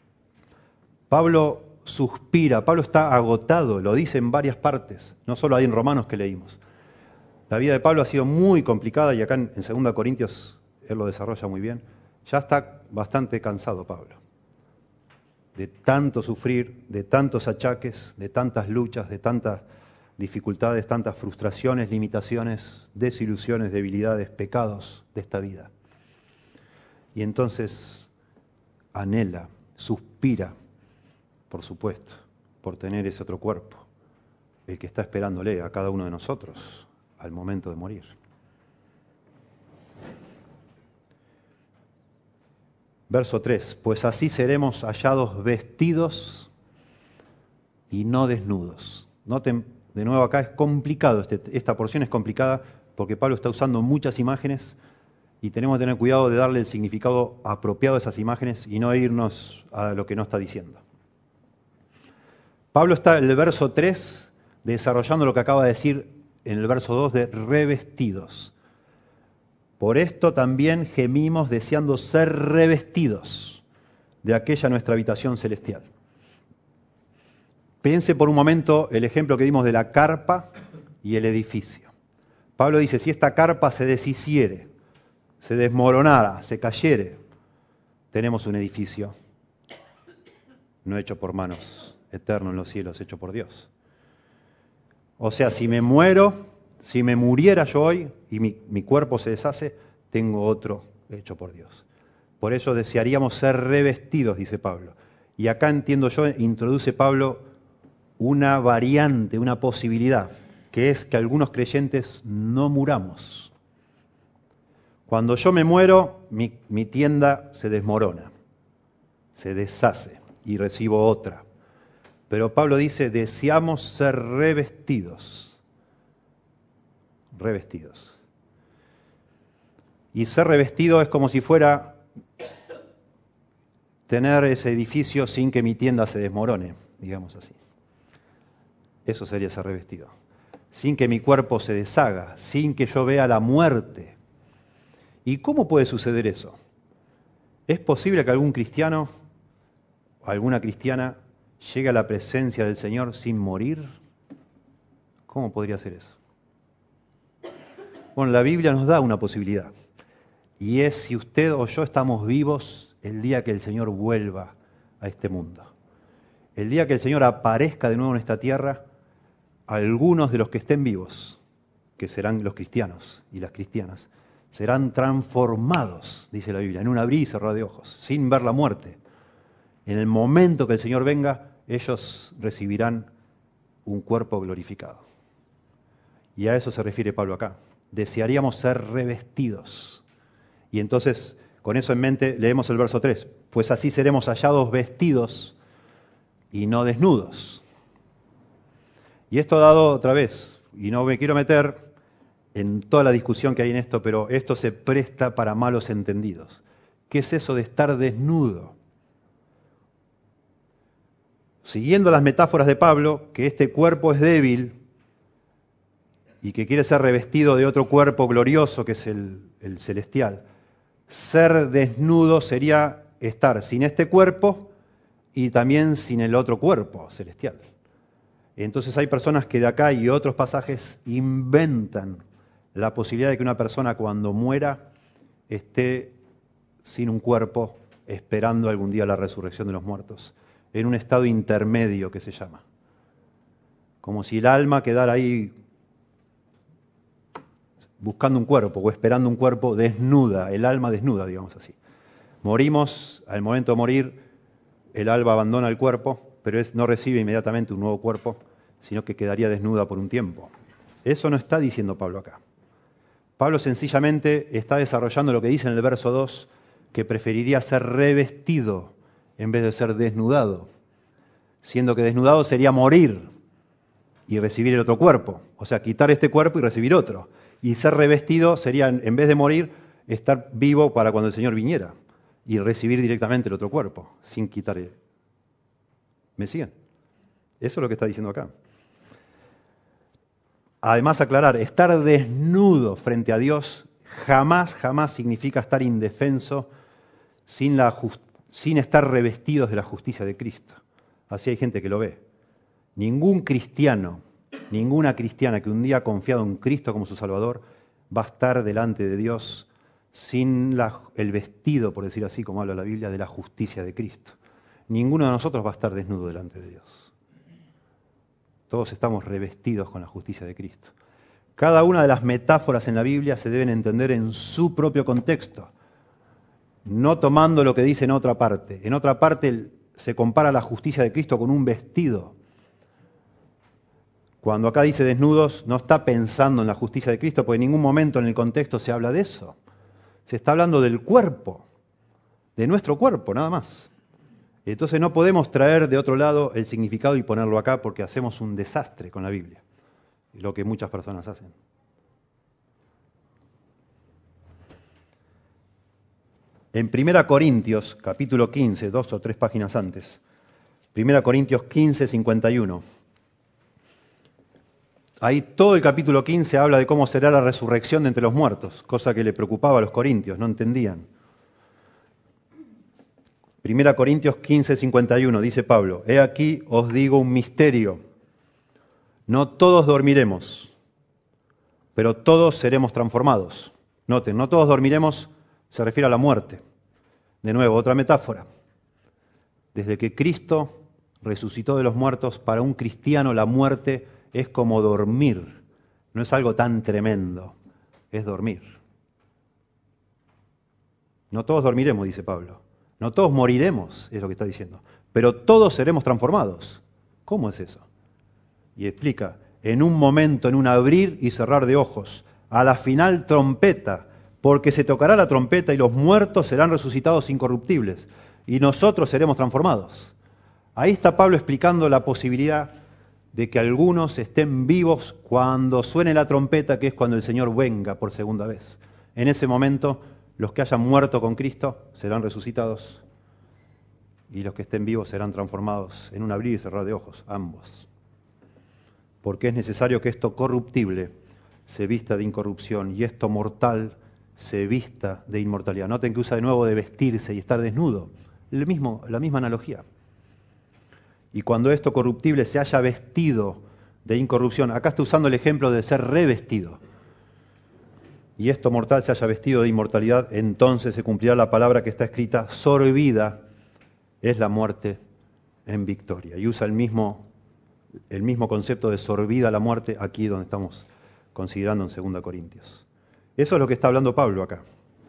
Pablo suspira, Pablo está agotado, lo dice en varias partes, no solo ahí en Romanos que leímos. La vida de Pablo ha sido muy complicada y acá en 2 Corintios él lo desarrolla muy bien. Ya está bastante cansado Pablo de tanto sufrir, de tantos achaques, de tantas luchas, de tantas dificultades, tantas frustraciones, limitaciones, desilusiones, debilidades, pecados de esta vida. Y entonces anhela, suspira, por supuesto, por tener ese otro cuerpo, el que está esperándole a cada uno de nosotros al momento de morir. Verso 3, pues así seremos hallados vestidos y no desnudos. Noten, de nuevo acá es complicado, esta porción es complicada porque Pablo está usando muchas imágenes y tenemos que tener cuidado de darle el significado apropiado a esas imágenes y no irnos a lo que no está diciendo. Pablo está en el verso 3 desarrollando lo que acaba de decir en el verso 2 de revestidos. Por esto también gemimos deseando ser revestidos de aquella nuestra habitación celestial. Piense por un momento el ejemplo que dimos de la carpa y el edificio. Pablo dice, si esta carpa se deshiciere, se desmoronara, se cayere, tenemos un edificio no hecho por manos, eterno en los cielos, hecho por Dios. O sea, si me muero, si me muriera yo hoy y mi cuerpo se deshace, tengo otro hecho por Dios. Por eso desearíamos ser revestidos, dice Pablo. Y acá entiendo yo, introduce Pablo una variante, una posibilidad, que es que algunos creyentes no muramos. Cuando yo me muero, mi tienda se desmorona, se deshace y recibo otra. Pero Pablo dice, deseamos ser revestidos. Revestidos. Y ser revestido es como si fuera tener ese edificio sin que mi tienda se desmorone, digamos así. Eso sería ser revestido. Sin que mi cuerpo se deshaga, sin que yo vea la muerte. ¿Y cómo puede suceder eso? ¿Es posible que algún cristiano o alguna cristiana llegue a la presencia del Señor sin morir? ¿Cómo podría ser eso? Bueno, la Biblia nos da una posibilidad. Y es si usted o yo estamos vivos el día que el Señor vuelva a este mundo. El día que el Señor aparezca de nuevo en esta tierra, algunos de los que estén vivos, que serán los cristianos y las cristianas, serán transformados, dice la Biblia, en un abrir y cerrar de ojos, sin ver la muerte. En el momento que el Señor venga, ellos recibirán un cuerpo glorificado. Y a eso se refiere Pablo acá. Desearíamos ser revestidos. Y entonces, con eso en mente, leemos el verso 3. Pues así seremos hallados vestidos y no desnudos. Y esto dado otra vez, y no me quiero meter en toda la discusión que hay en esto, pero esto se presta para malos entendidos. ¿Qué es eso de estar desnudo? Siguiendo las metáforas de Pablo, que este cuerpo es débil y que quiere ser revestido de otro cuerpo glorioso que es el celestial. Ser desnudo sería estar sin este cuerpo y también sin el otro cuerpo celestial. Entonces hay personas que de acá y otros pasajes inventan la posibilidad de que una persona cuando muera esté sin un cuerpo esperando algún día la resurrección de los muertos, en un estado intermedio que se llama. Como si el alma quedara ahí buscando un cuerpo o esperando un cuerpo desnuda, el alma desnuda, digamos así. Morimos, al momento de morir, el alma abandona el cuerpo, pero no recibe inmediatamente un nuevo cuerpo, sino que quedaría desnuda por un tiempo. Eso no está diciendo Pablo acá. Pablo sencillamente está desarrollando lo que dice en el verso 2, que preferiría ser revestido en vez de ser desnudado, siendo que desnudado sería morir y recibir el otro cuerpo, o sea, quitar este cuerpo y recibir otro. Y ser revestido sería, en vez de morir, estar vivo para cuando el Señor viniera y recibir directamente el otro cuerpo, sin quitar. ¿Me siguen? Eso es lo que está diciendo acá. Además, aclarar, estar desnudo frente a Dios jamás significa estar indefenso sin estar revestidos de la justicia de Cristo. Así hay gente que lo ve. Ningún cristiano, ninguna cristiana que un día ha confiado en Cristo como su Salvador va a estar delante de Dios sin el vestido, por decir así, como habla la Biblia, de la justicia de Cristo. Ninguno de nosotros va a estar desnudo delante de Dios. Todos estamos revestidos con la justicia de Cristo. Cada una de las metáforas en la Biblia se deben entender en su propio contexto, no tomando lo que dice en otra parte. En otra parte se compara la justicia de Cristo con un vestido. Cuando acá dice desnudos, no está pensando en la justicia de Cristo, porque en ningún momento en el contexto se habla de eso. Se está hablando del cuerpo, de nuestro cuerpo, nada más. Entonces no podemos traer de otro lado el significado y ponerlo acá porque hacemos un desastre con la Biblia, lo que muchas personas hacen. En 1 Corintios, capítulo 15, 2 o 3 páginas antes, 1 Corintios 15, 51. Ahí todo el capítulo 15 habla de cómo será la resurrección de entre los muertos, cosa que le preocupaba a los corintios, no entendían. 1 Corintios 15, 51, dice Pablo, he aquí os digo un misterio, no todos dormiremos, pero todos seremos transformados. Noten, no todos dormiremos se refiere a la muerte. De nuevo, otra metáfora. Desde que Cristo resucitó de los muertos, para un cristiano la muerte es como dormir. No es algo tan tremendo, es dormir. No todos dormiremos, dice Pablo. No todos moriremos, es lo que está diciendo. Pero todos seremos transformados. ¿Cómo es eso? Y explica, en un momento, en un abrir y cerrar de ojos, a la final trompeta, porque se tocará la trompeta y los muertos serán resucitados incorruptibles y nosotros seremos transformados. Ahí está Pablo explicando la posibilidad de que algunos estén vivos cuando suene la trompeta, que es cuando el Señor venga por segunda vez. En ese momento, los que hayan muerto con Cristo serán resucitados y los que estén vivos serán transformados en un abrir y cerrar de ojos, ambos. Porque es necesario que esto corruptible se vista de incorrupción y esto mortal se vista de inmortalidad. Noten que usa de nuevo de vestirse y estar desnudo. La misma analogía. Y cuando esto corruptible se haya vestido de incorrupción, acá está usando el ejemplo de ser revestido, y esto mortal se haya vestido de inmortalidad, entonces se cumplirá la palabra que está escrita, sorbida es la muerte en victoria. Y usa el mismo concepto de sorbida la muerte aquí donde estamos considerando en 2 Corintios. Eso es lo que está hablando Pablo acá.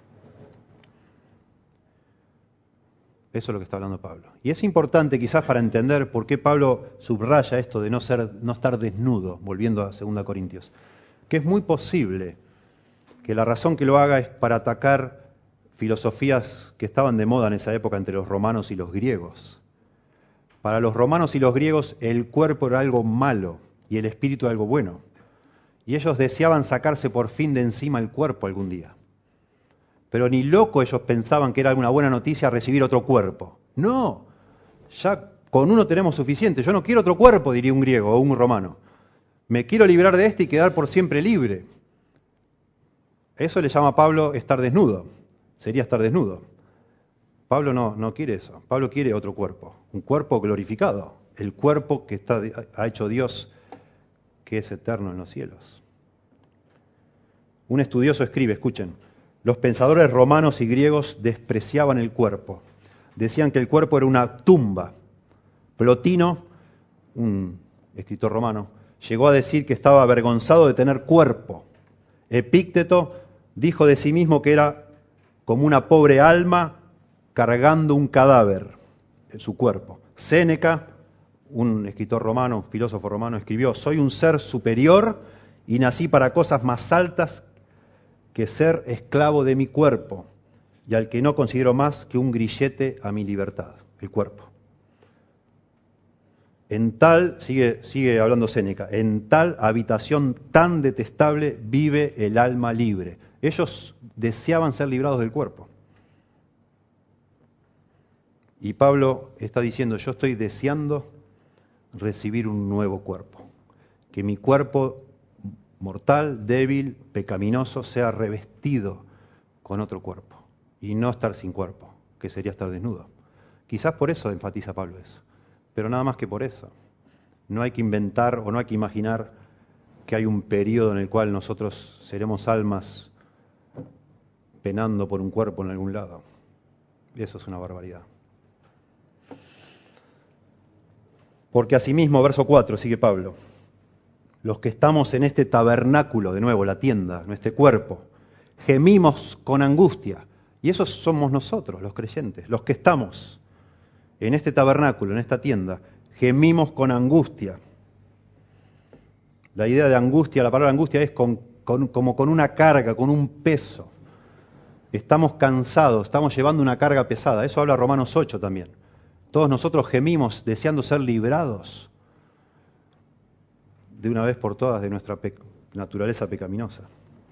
Eso es lo que está hablando Pablo. Y es importante quizás para entender por qué Pablo subraya esto de no estar desnudo, volviendo a 2 Corintios. Que es muy posible que la razón que lo haga es para atacar filosofías que estaban de moda en esa época entre los romanos y los griegos. Para los romanos y los griegos el cuerpo era algo malo y el espíritu algo bueno. Y ellos deseaban sacarse por fin de encima el cuerpo algún día. Pero ni loco ellos pensaban que era una buena noticia recibir otro cuerpo. No, ya con uno tenemos suficiente. Yo no quiero otro cuerpo, diría un griego o un romano. Me quiero librar de este y quedar por siempre libre. Eso le llama a Pablo estar desnudo. Sería estar desnudo. Pablo no quiere eso. Pablo quiere otro cuerpo. Un cuerpo glorificado. El cuerpo que ha hecho Dios, que es eterno en los cielos. Un estudioso escribe, escuchen, los pensadores romanos y griegos despreciaban el cuerpo. Decían que el cuerpo era una tumba. Plotino, un escritor romano, llegó a decir que estaba avergonzado de tener cuerpo. Epícteto dijo de sí mismo que era como una pobre alma cargando un cadáver. su cuerpo. Séneca, un escritor romano, un filósofo romano, escribió: soy un ser superior y nací para cosas más altas que ser esclavo de mi cuerpo, y al que no considero más que un grillete a mi libertad, el cuerpo. En tal, sigue hablando Séneca, en tal habitación tan detestable vive el alma libre. Ellos deseaban ser librados del cuerpo. Y Pablo está diciendo: yo estoy deseando recibir un nuevo cuerpo. Que mi cuerpo mortal, débil, pecaminoso, sea revestido con otro cuerpo. Y no estar sin cuerpo, que sería estar desnudo. Quizás por eso enfatiza Pablo eso. Pero nada más que por eso. No hay que inventar o no hay que imaginar que hay un periodo en el cual nosotros seremos almas penando por un cuerpo en algún lado. Eso es una barbaridad. Porque asimismo, verso 4, sigue Pablo, los que estamos en este tabernáculo, de nuevo, la tienda, nuestro cuerpo, gemimos con angustia. Y esos somos nosotros, los creyentes, los que estamos en este tabernáculo, en esta tienda, gemimos con angustia. La idea de angustia, la palabra angustia es como con una carga, con un peso. Estamos cansados, estamos llevando una carga pesada. Eso habla Romanos 8 también. Todos nosotros gemimos deseando ser librados de una vez por todas de nuestra naturaleza pecaminosa.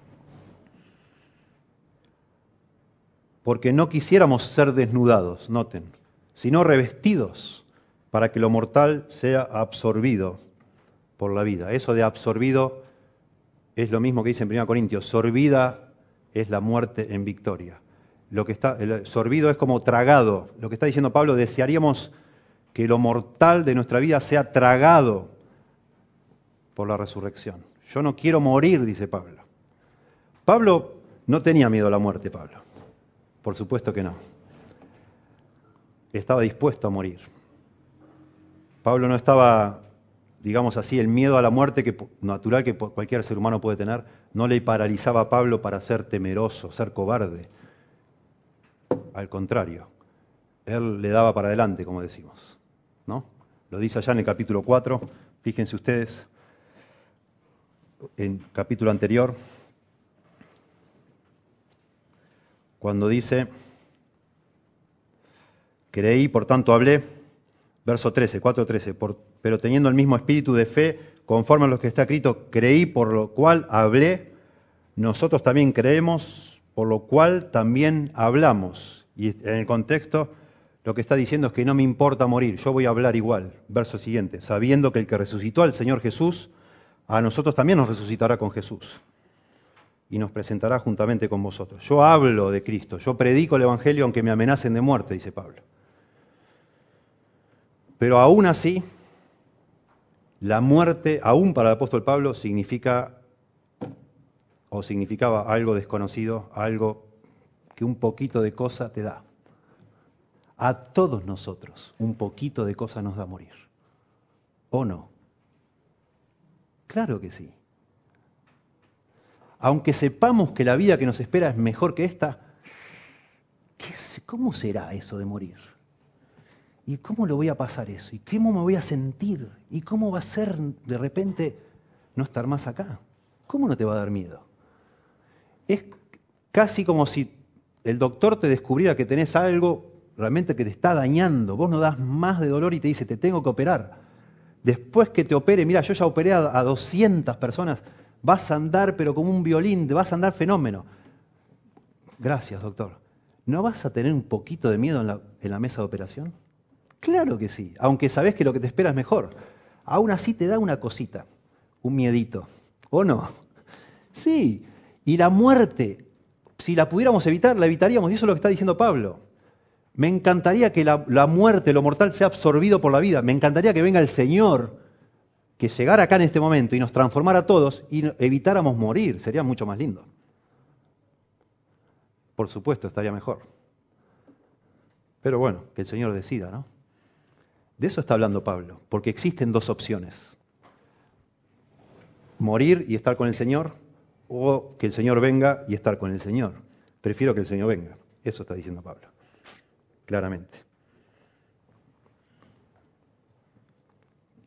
Porque no quisiéramos ser desnudados, noten, sino revestidos para que lo mortal sea absorbido por la vida. Eso de absorbido es lo mismo que dice en 1 Corintios, sorbida es la muerte en victoria. El sorbido es como tragado. Lo que está diciendo Pablo, desearíamos que lo mortal de nuestra vida sea tragado por la resurrección. Yo no quiero morir, dice Pablo. Pablo no tenía miedo a la muerte, Pablo. Por supuesto que no. Estaba dispuesto a morir. Pablo no estaba, digamos así, el miedo a la muerte natural que cualquier ser humano puede tener, no le paralizaba a Pablo para ser temeroso, ser cobarde. Al contrario, él le daba para adelante, como decimos, ¿no? Lo dice allá en el capítulo 4, fíjense ustedes, en el capítulo anterior, cuando dice, creí, por tanto hablé, verso 13, 4:13, pero teniendo el mismo espíritu de fe, conforme a lo que está escrito, creí, por lo cual hablé, nosotros también creemos, por lo cual también hablamos. Y en el contexto, lo que está diciendo es que no me importa morir, yo voy a hablar igual. Verso siguiente, sabiendo que el que resucitó al Señor Jesús, a nosotros también nos resucitará con Jesús y nos presentará juntamente con vosotros. Yo hablo de Cristo, yo predico el Evangelio aunque me amenacen de muerte, dice Pablo. Pero aún así, la muerte, aún para el apóstol Pablo, significaba algo desconocido, algo que un poquito de cosa te da. A todos nosotros un poquito de cosa nos da morir. ¿O no? Claro que sí. Aunque sepamos que la vida que nos espera es mejor que esta, ¿cómo será eso de morir? ¿Y cómo lo voy a pasar eso? ¿Y cómo me voy a sentir? ¿Y cómo va a ser de repente no estar más acá? ¿Cómo no te va a dar miedo? Es casi como si el doctor te descubriera que tenés algo realmente que te está dañando. Vos no das más de dolor y te dice, te tengo que operar. Después que te opere, mira, yo ya operé a 200 personas, vas a andar pero como un violín, te vas a andar fenómeno. Gracias, doctor. ¿No vas a tener un poquito de miedo en la mesa de operación? Claro que sí, aunque sabés que lo que te espera es mejor. Aún así te da una cosita, un miedito. ¿O no? Sí. Y la muerte, si la pudiéramos evitar, la evitaríamos. Y eso es lo que está diciendo Pablo. Me encantaría que la muerte, lo mortal, sea absorbido por la vida. Me encantaría que venga el Señor, que llegara acá en este momento y nos transformara a todos y evitáramos morir. Sería mucho más lindo. Por supuesto, estaría mejor. Pero bueno, que el Señor decida, ¿no? De eso está hablando Pablo, porque existen dos opciones. Morir y estar con el Señor, o que el Señor venga y estar con el Señor. Prefiero que el Señor venga. Eso está diciendo Pablo, claramente.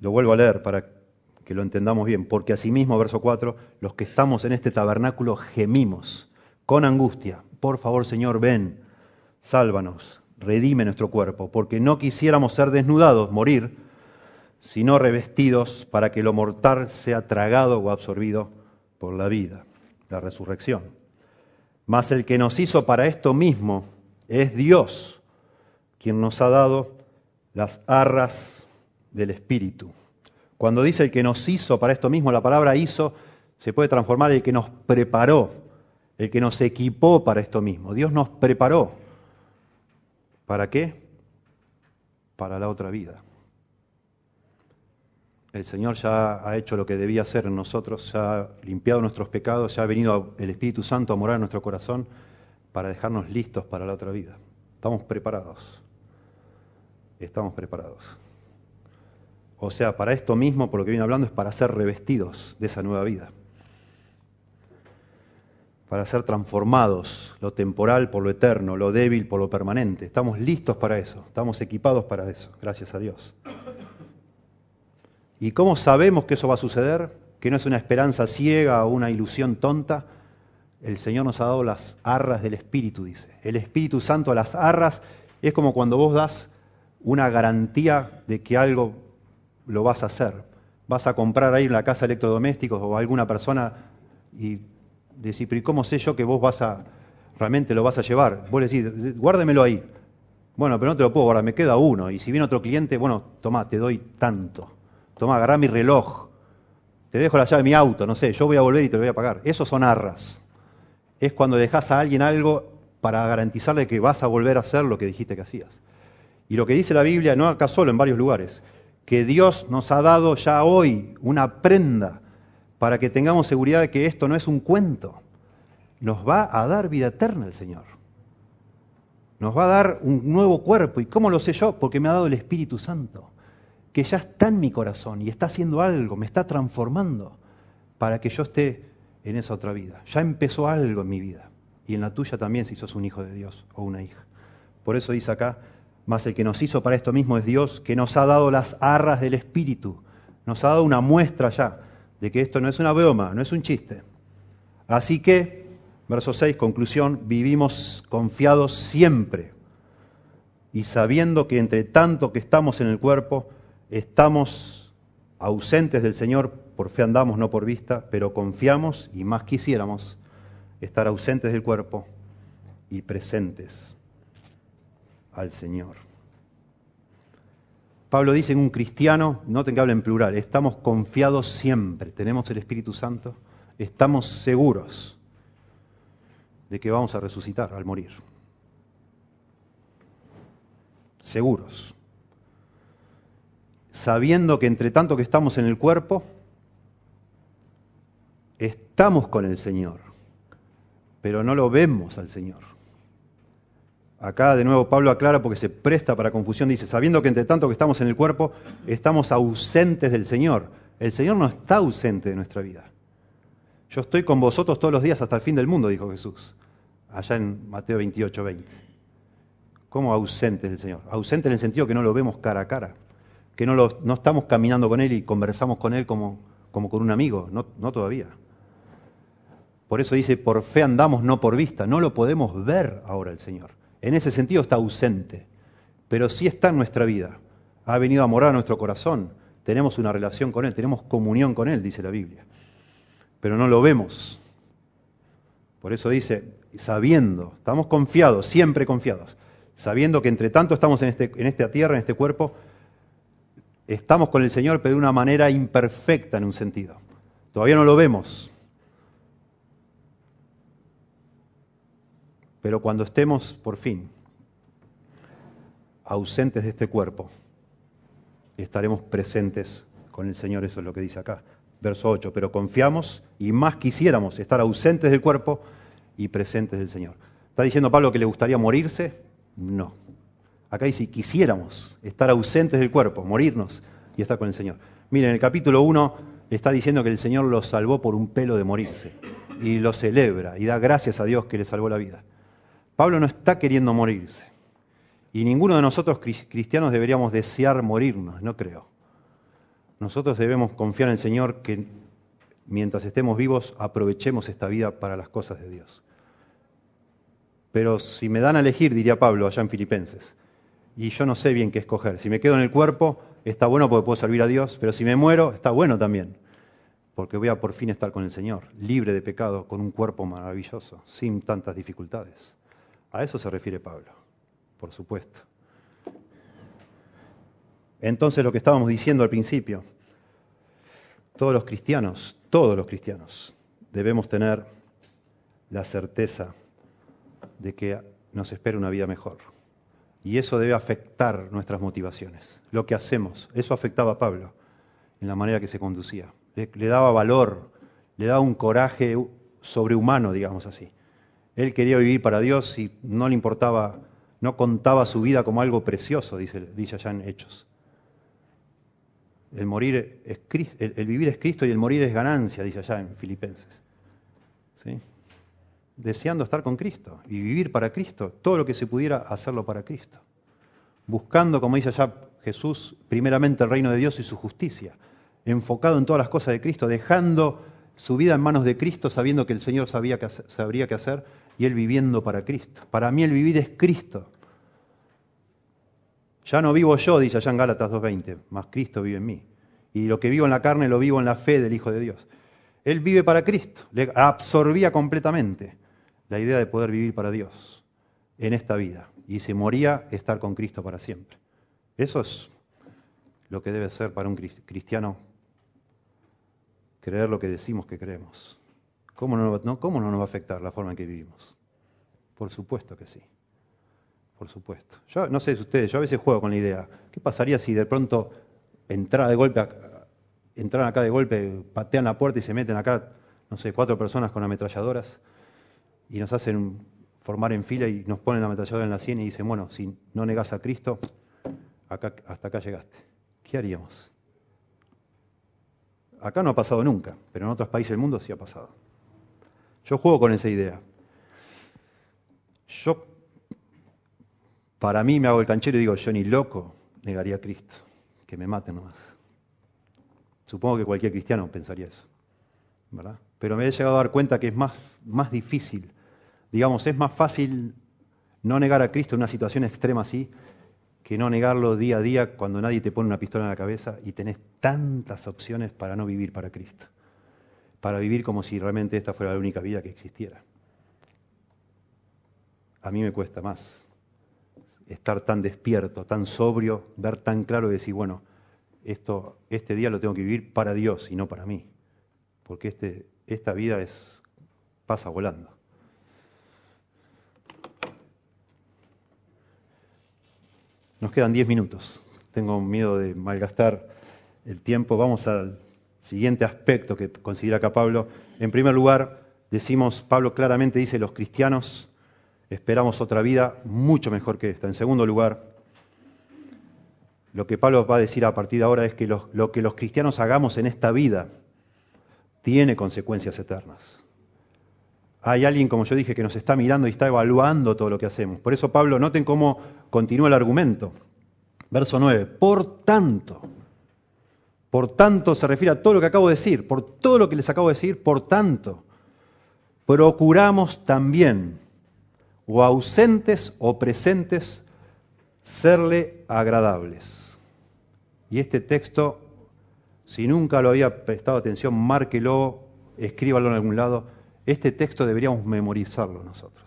Lo vuelvo a leer para que lo entendamos bien. Porque asimismo, verso 4, los que estamos en este tabernáculo gemimos con angustia. Por favor, Señor, ven, sálvanos, redime nuestro cuerpo, porque no quisiéramos ser desnudados, morir, sino revestidos para que lo mortal sea tragado o absorbido por la vida, la resurrección. Mas el que nos hizo para esto mismo es Dios, quien nos ha dado las arras del Espíritu. Cuando dice el que nos hizo para esto mismo, la palabra hizo se puede transformar el que nos preparó, el que nos equipó para esto mismo. Dios nos preparó. ¿Para qué? Para la otra vida. El Señor ya ha hecho lo que debía hacer en nosotros, ya ha limpiado nuestros pecados, ya ha venido el Espíritu Santo a morar en nuestro corazón para dejarnos listos para la otra vida. Estamos preparados. Estamos preparados. O sea, para esto mismo, por lo que viene hablando, es para ser revestidos de esa nueva vida. Para ser transformados, lo temporal por lo eterno, lo débil por lo permanente. Estamos listos para eso, estamos equipados para eso, gracias a Dios. ¿Y cómo sabemos que eso va a suceder? Que no es una esperanza ciega o una ilusión tonta. El Señor nos ha dado las arras del Espíritu, dice. El Espíritu Santo, las arras, es como cuando vos das una garantía de que algo lo vas a hacer. Vas a comprar ahí en la casa de electrodomésticos o alguna persona y decís, pero ¿y cómo sé yo que vos realmente lo vas a llevar? Vos le decís, guárdemelo ahí. Bueno, pero no te lo puedo guardar, me queda uno. Y si viene otro cliente, bueno, tomá, te doy tanto. Tomá, agarrá mi reloj. Te dejo la llave de mi auto, no sé, yo voy a volver y te lo voy a pagar. Esos son arras. Es cuando dejás a alguien algo para garantizarle que vas a volver a hacer lo que dijiste que hacías. Y lo que dice la Biblia, no acá solo, en varios lugares, que Dios nos ha dado ya hoy una prenda para que tengamos seguridad de que esto no es un cuento. Nos va a dar vida eterna el Señor. Nos va a dar un nuevo cuerpo. ¿Y cómo lo sé yo? Porque me ha dado el Espíritu Santo, que ya está en mi corazón y está haciendo algo, me está transformando para que yo esté en esa otra vida. Ya empezó algo en mi vida y en la tuya también si sos un hijo de Dios o una hija. Por eso dice acá, mas el que nos hizo para esto mismo es Dios, que nos ha dado las arras del Espíritu. Nos ha dado una muestra ya de que esto no es una broma, no es un chiste. Así que, verso 6, conclusión, vivimos confiados siempre y sabiendo que entre tanto que estamos en el cuerpo, estamos ausentes del Señor, por fe andamos, no por vista, pero confiamos y más quisiéramos estar ausentes del cuerpo y presentes al Señor. Pablo dice en un cristiano, noten que habla en plural, estamos confiados siempre, tenemos el Espíritu Santo, estamos seguros de que vamos a resucitar al morir. Seguros. Sabiendo que entre tanto que estamos en el cuerpo, estamos con el Señor, pero no lo vemos al Señor. Acá de nuevo Pablo aclara porque se presta para confusión, dice, sabiendo que entre tanto que estamos en el cuerpo, estamos ausentes del Señor. El Señor no está ausente de nuestra vida. Yo estoy con vosotros todos los días hasta el fin del mundo, dijo Jesús, allá en Mateo 28, 20. ¿Cómo ausentes del Señor? Ausente en el sentido que no lo vemos cara a cara, que no estamos caminando con Él y conversamos con Él como con un amigo, no todavía. Por eso dice, por fe andamos, no por vista. No lo podemos ver ahora el Señor. En ese sentido está ausente, pero sí está en nuestra vida. Ha venido a morar a nuestro corazón. Tenemos una relación con Él, tenemos comunión con Él, dice la Biblia. Pero no lo vemos. Por eso dice, sabiendo, estamos confiados, siempre confiados, sabiendo que entre tanto estamos en esta tierra, en este cuerpo, estamos con el Señor, pero de una manera imperfecta en un sentido. Todavía no lo vemos. Pero cuando estemos, por fin, ausentes de este cuerpo, estaremos presentes con el Señor. Eso es lo que dice acá. Verso 8, pero confiamos y más quisiéramos estar ausentes del cuerpo y presentes del Señor. ¿Está diciendo Pablo que le gustaría morirse? No. Acá dice, quisiéramos estar ausentes del cuerpo, morirnos y estar con el Señor. Miren, en el capítulo 1 está diciendo que el Señor lo salvó por un pelo de morirse. Y lo celebra y da gracias a Dios que le salvó la vida. Pablo no está queriendo morirse. Y ninguno de nosotros cristianos deberíamos desear morirnos, no creo. Nosotros debemos confiar en el Señor que mientras estemos vivos aprovechemos esta vida para las cosas de Dios. Pero si me dan a elegir, diría Pablo allá en Filipenses, y yo no sé bien qué escoger. Si me quedo en el cuerpo, está bueno porque puedo servir a Dios, pero si me muero, está bueno también, porque voy a por fin estar con el Señor, libre de pecado, con un cuerpo maravilloso, sin tantas dificultades. A eso se refiere Pablo, por supuesto. Entonces, lo que estábamos diciendo al principio, todos los cristianos, debemos tener la certeza de que nos espera una vida mejor. Y eso debe afectar nuestras motivaciones. Lo que hacemos, eso afectaba a Pablo en la manera que se conducía. Le daba valor, le daba un coraje sobrehumano, digamos así. Él quería vivir para Dios y no le importaba, no contaba su vida como algo precioso, dice allá en Hechos. El vivir es Cristo y el morir es ganancia, dice allá en Filipenses. ¿Sí? Deseando estar con Cristo y vivir para Cristo, todo lo que se pudiera hacerlo para Cristo. Buscando, como dice allá Jesús, primeramente el reino de Dios y su justicia, enfocado en todas las cosas de Cristo, dejando su vida en manos de Cristo, sabiendo que el Señor sabría qué hacer, y Él viviendo para Cristo. Para mí el vivir es Cristo. Ya no vivo yo, dice allá en Gálatas 2:20, más Cristo vive en mí. Y lo que vivo en la carne lo vivo en la fe del Hijo de Dios. Él vive para Cristo, le absorbía completamente la idea de poder vivir para Dios en esta vida. Y se moría estar con Cristo para siempre. Eso es lo que debe ser para un cristiano, creer lo que decimos que creemos. ¿Cómo no nos va a afectar la forma en que vivimos? Por supuesto que sí. Por supuesto. Yo no sé si ustedes, yo a veces juego con la idea, ¿qué pasaría si de pronto entran acá de golpe, patean la puerta y se meten acá, no sé, 4 personas con ametralladoras y nos hacen formar en fila y nos ponen la ametralladora en la sien y dicen, bueno, si no negás a Cristo, hasta acá llegaste. ¿Qué haríamos? Acá no ha pasado nunca, pero en otros países del mundo sí ha pasado. Yo juego con esa idea. Para mí me hago el canchero y digo, yo ni loco negaría a Cristo, que me maten nomás. Supongo que cualquier cristiano pensaría eso, ¿verdad? Pero me he llegado a dar cuenta que es más difícil. Digamos, es más fácil no negar a Cristo en una situación extrema así, que no negarlo día a día cuando nadie te pone una pistola en la cabeza y tenés tantas opciones para no vivir para Cristo. Para vivir como si realmente esta fuera la única vida que existiera. A mí me cuesta más estar tan despierto, tan sobrio, ver tan claro y decir, bueno, este día lo tengo que vivir para Dios y no para mí. Porque esta vida pasa volando. Nos quedan 10 minutos. Tengo miedo de malgastar el tiempo. Vamos al siguiente aspecto que considera acá Pablo. En primer lugar, Pablo claramente dice, los cristianos esperamos otra vida mucho mejor que esta. En segundo lugar, lo que Pablo va a decir a partir de ahora es que lo que los cristianos hagamos en esta vida tiene consecuencias eternas. Hay alguien, como yo dije, que nos está mirando y está evaluando todo lo que hacemos. Por eso Pablo, noten cómo continúa el argumento. Verso 9. Por tanto se refiere a todo lo que acabo de decir, por todo lo que les acabo de decir, por tanto, procuramos también, o ausentes o presentes, serle agradables. Y este texto, si nunca lo había prestado atención, márquelo, escríbalo en algún lado. Este texto deberíamos memorizarlo nosotros.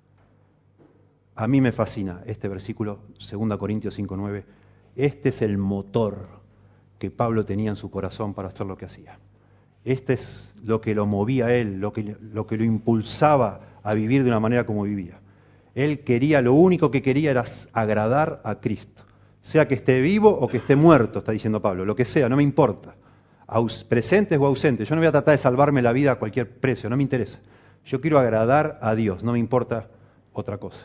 A mí me fascina este versículo, 2 Corintios 5:9. Este es el motor que Pablo tenía en su corazón para hacer lo que hacía. Este es lo que lo movía a él, lo que lo impulsaba a vivir de una manera como vivía. Él lo único que quería era agradar a Cristo. Sea que esté vivo o que esté muerto, está diciendo Pablo, lo que sea, no me importa. Presentes o ausentes, yo no voy a tratar de salvarme la vida a cualquier precio, no me interesa. Yo quiero agradar a Dios, no me importa otra cosa.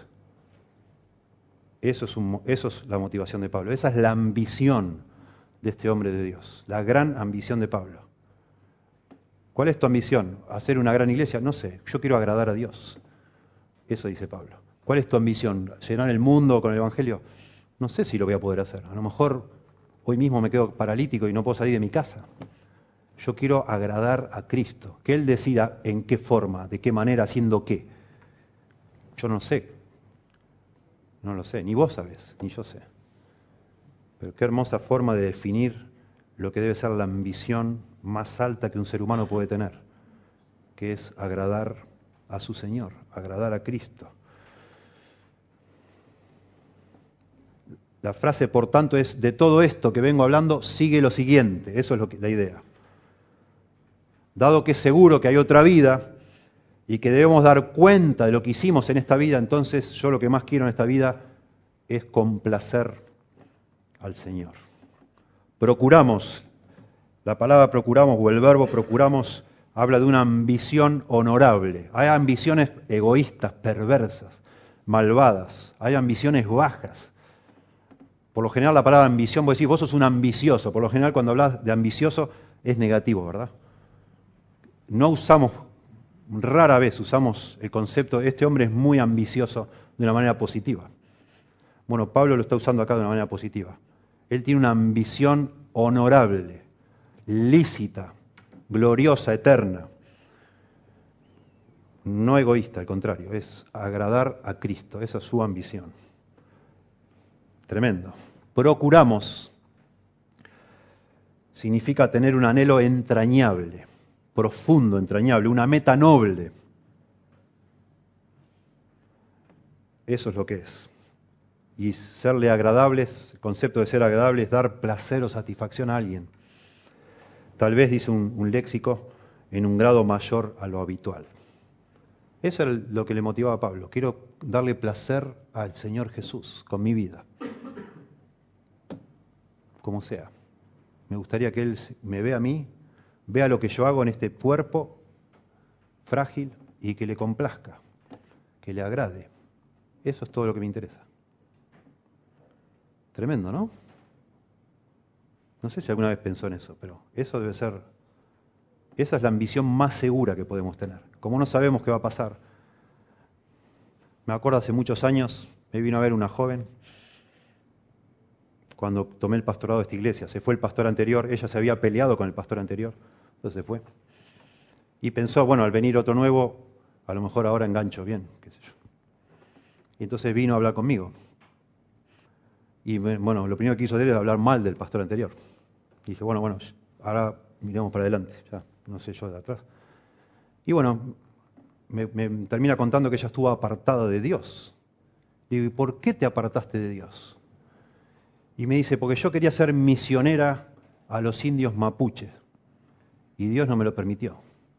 Eso es la motivación de Pablo, esa es la ambición de este hombre de Dios, la gran ambición de Pablo. ¿Cuál es tu ambición? ¿Hacer una gran iglesia? No sé, yo quiero agradar a Dios. Eso dice Pablo. ¿Cuál es tu ambición? ¿Llenar el mundo con el Evangelio? No sé si lo voy a poder hacer. A lo mejor hoy mismo me quedo paralítico y no puedo salir de mi casa. Yo quiero agradar a Cristo, que Él decida en qué forma, de qué manera, haciendo qué. Yo no sé, no lo sé, ni vos sabés, ni yo sé. Pero qué hermosa forma de definir lo que debe ser la ambición más alta que un ser humano puede tener, que es agradar a su Señor, agradar a Cristo. La frase, por tanto, es: de todo esto que vengo hablando, sigue lo siguiente. Eso es la idea. Dado que es seguro que hay otra vida y que debemos dar cuenta de lo que hicimos en esta vida, entonces yo lo que más quiero en esta vida es complacer al Señor. Procuramos, la palabra procuramos o el verbo procuramos habla de una ambición honorable. Hay ambiciones egoístas, perversas, malvadas. Hay ambiciones bajas. Por lo general la palabra ambición, vos decís, vos sos un ambicioso. Por lo general cuando hablas de ambicioso es negativo, ¿verdad? No usamos, rara vez usamos el concepto de este hombre es muy ambicioso de una manera positiva. Bueno, Pablo lo está usando acá de una manera positiva. Él tiene una ambición honorable, lícita, gloriosa, eterna. No egoísta, al contrario, es agradar a Cristo. Esa es su ambición. Tremendo. Procuramos significa tener un anhelo entrañable, profundo, entrañable, una meta noble. Eso es lo que es. Y serle agradables, el concepto de ser agradable es dar placer o satisfacción a alguien. Tal vez, dice un léxico, en un grado mayor a lo habitual. Eso es lo que le motivaba a Pablo. Quiero darle placer al Señor Jesús con mi vida. Como sea. Me gustaría que Él me vea a mí, vea lo que yo hago en este cuerpo frágil y que le complazca, que le agrade. Eso es todo lo que me interesa. Tremendo, ¿no? No sé si alguna vez pensó en eso, pero eso debe ser, esa es la ambición más segura que podemos tener. Como no sabemos qué va a pasar. Me acuerdo hace muchos años, me vino a ver una joven, cuando tomé el pastorado de esta iglesia. Se fue el pastor anterior, ella se había peleado con el pastor anterior, entonces se fue. Y pensó, bueno, al venir otro nuevo, a lo mejor ahora engancho bien, qué sé yo. Y entonces vino a hablar conmigo. Y bueno, lo primero que hizo él era hablar mal del pastor anterior. Y dije, bueno, ahora miremos para adelante, ya no sé yo de atrás. Y bueno, me termina contando que ella estuvo apartada de Dios. Y digo, ¿y por qué te apartaste de Dios? Y me dice, porque yo quería ser misionera a los indios mapuches. Y Dios no me lo permitió.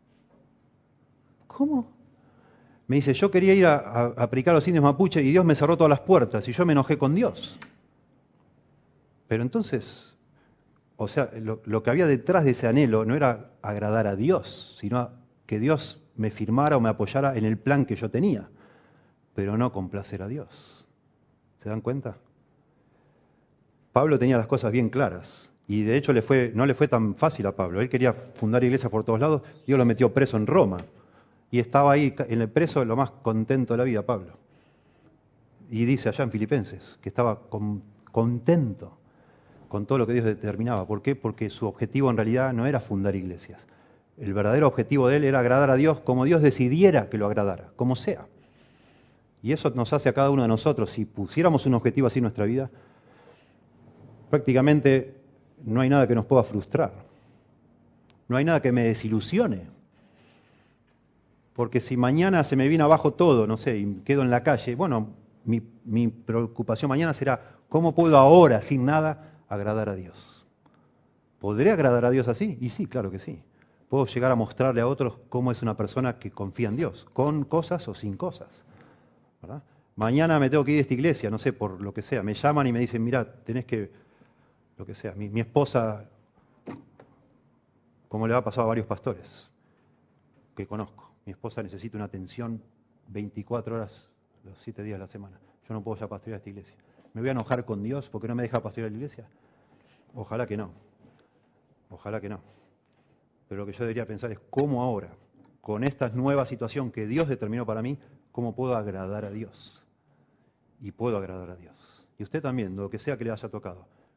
¿Cómo? Me dice, yo quería ir a predicar a los indios mapuches y Dios me cerró todas las puertas y yo me enojé con Dios. Pero entonces, o sea, lo que había detrás de ese anhelo no era agradar a Dios, sino que Dios me firmara o me apoyara en el plan que yo tenía, pero no complacer a Dios. ¿Se dan cuenta? Pablo tenía las cosas bien claras y de hecho no le fue tan fácil a Pablo. Él quería fundar iglesias por todos lados, Dios lo metió preso en Roma y estaba ahí en el preso lo más contento de la vida, Pablo. Y dice allá en Filipenses que estaba contento con todo lo que Dios determinaba. ¿Por qué? Porque su objetivo en realidad no era fundar iglesias. El verdadero objetivo de él era agradar a Dios como Dios decidiera que lo agradara, como sea. Y eso nos hace a cada uno de nosotros, si pusiéramos un objetivo así en nuestra vida, prácticamente no hay nada que nos pueda frustrar. No hay nada que me desilusione. Porque si mañana se me viene abajo todo, no sé, y quedo en la calle, bueno, mi preocupación mañana será, ¿cómo puedo ahora, sin nada, agradar a Dios? ¿Podré agradar a Dios así? Y sí, claro que sí. Puedo llegar a mostrarle a otros cómo es una persona que confía en Dios, con cosas o sin cosas, ¿verdad? Mañana me tengo que ir de esta iglesia, no sé, por lo que sea. Me llaman y me dicen, mira, tenés que, lo que sea. Mi esposa, como le ha pasado a varios pastores que conozco, mi esposa necesita una atención 24 horas, los 7 días de la semana. Yo no puedo ya pastorear esta iglesia. ¿Me voy a enojar con Dios porque no me deja pastorear la iglesia? Ojalá que no. Ojalá que no. Pero lo que yo debería pensar es cómo ahora, con esta nueva situación que Dios determinó para mí, cómo puedo agradar a Dios. Y puedo agradar a Dios. Y usted también, lo que sea que le haya tocado,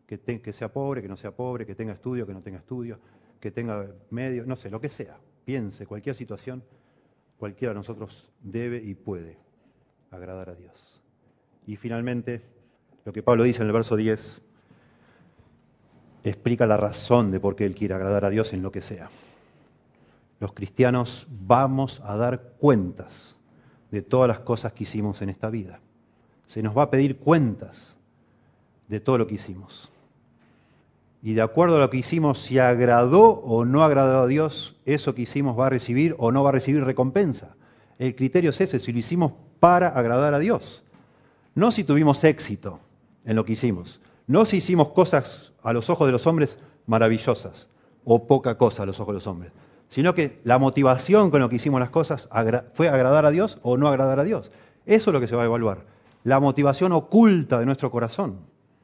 que sea pobre, que no sea pobre, que tenga estudio, que no tenga estudio, que tenga medio, no sé, lo que sea. Piense, cualquier situación, cualquiera de nosotros debe y puede agradar a Dios. Y finalmente, lo que Pablo dice en el verso 10, explica la razón de por qué él quiere agradar a Dios en lo que sea. Los cristianos vamos a dar cuentas de todas las cosas que hicimos en esta vida. Se nos va a pedir cuentas de todo lo que hicimos. Y de acuerdo a lo que hicimos, si agradó o no agradó a Dios, eso que hicimos va a recibir o no va a recibir recompensa. El criterio es ese, si lo hicimos para agradar a Dios. No si tuvimos éxito en lo que hicimos. No si hicimos cosas a los ojos de los hombres maravillosas o poca cosa a los ojos de los hombres. Sino que la motivación con lo que hicimos las cosas fue agradar a Dios o no agradar a Dios. Eso es lo que se va a evaluar. La motivación oculta de nuestro corazón.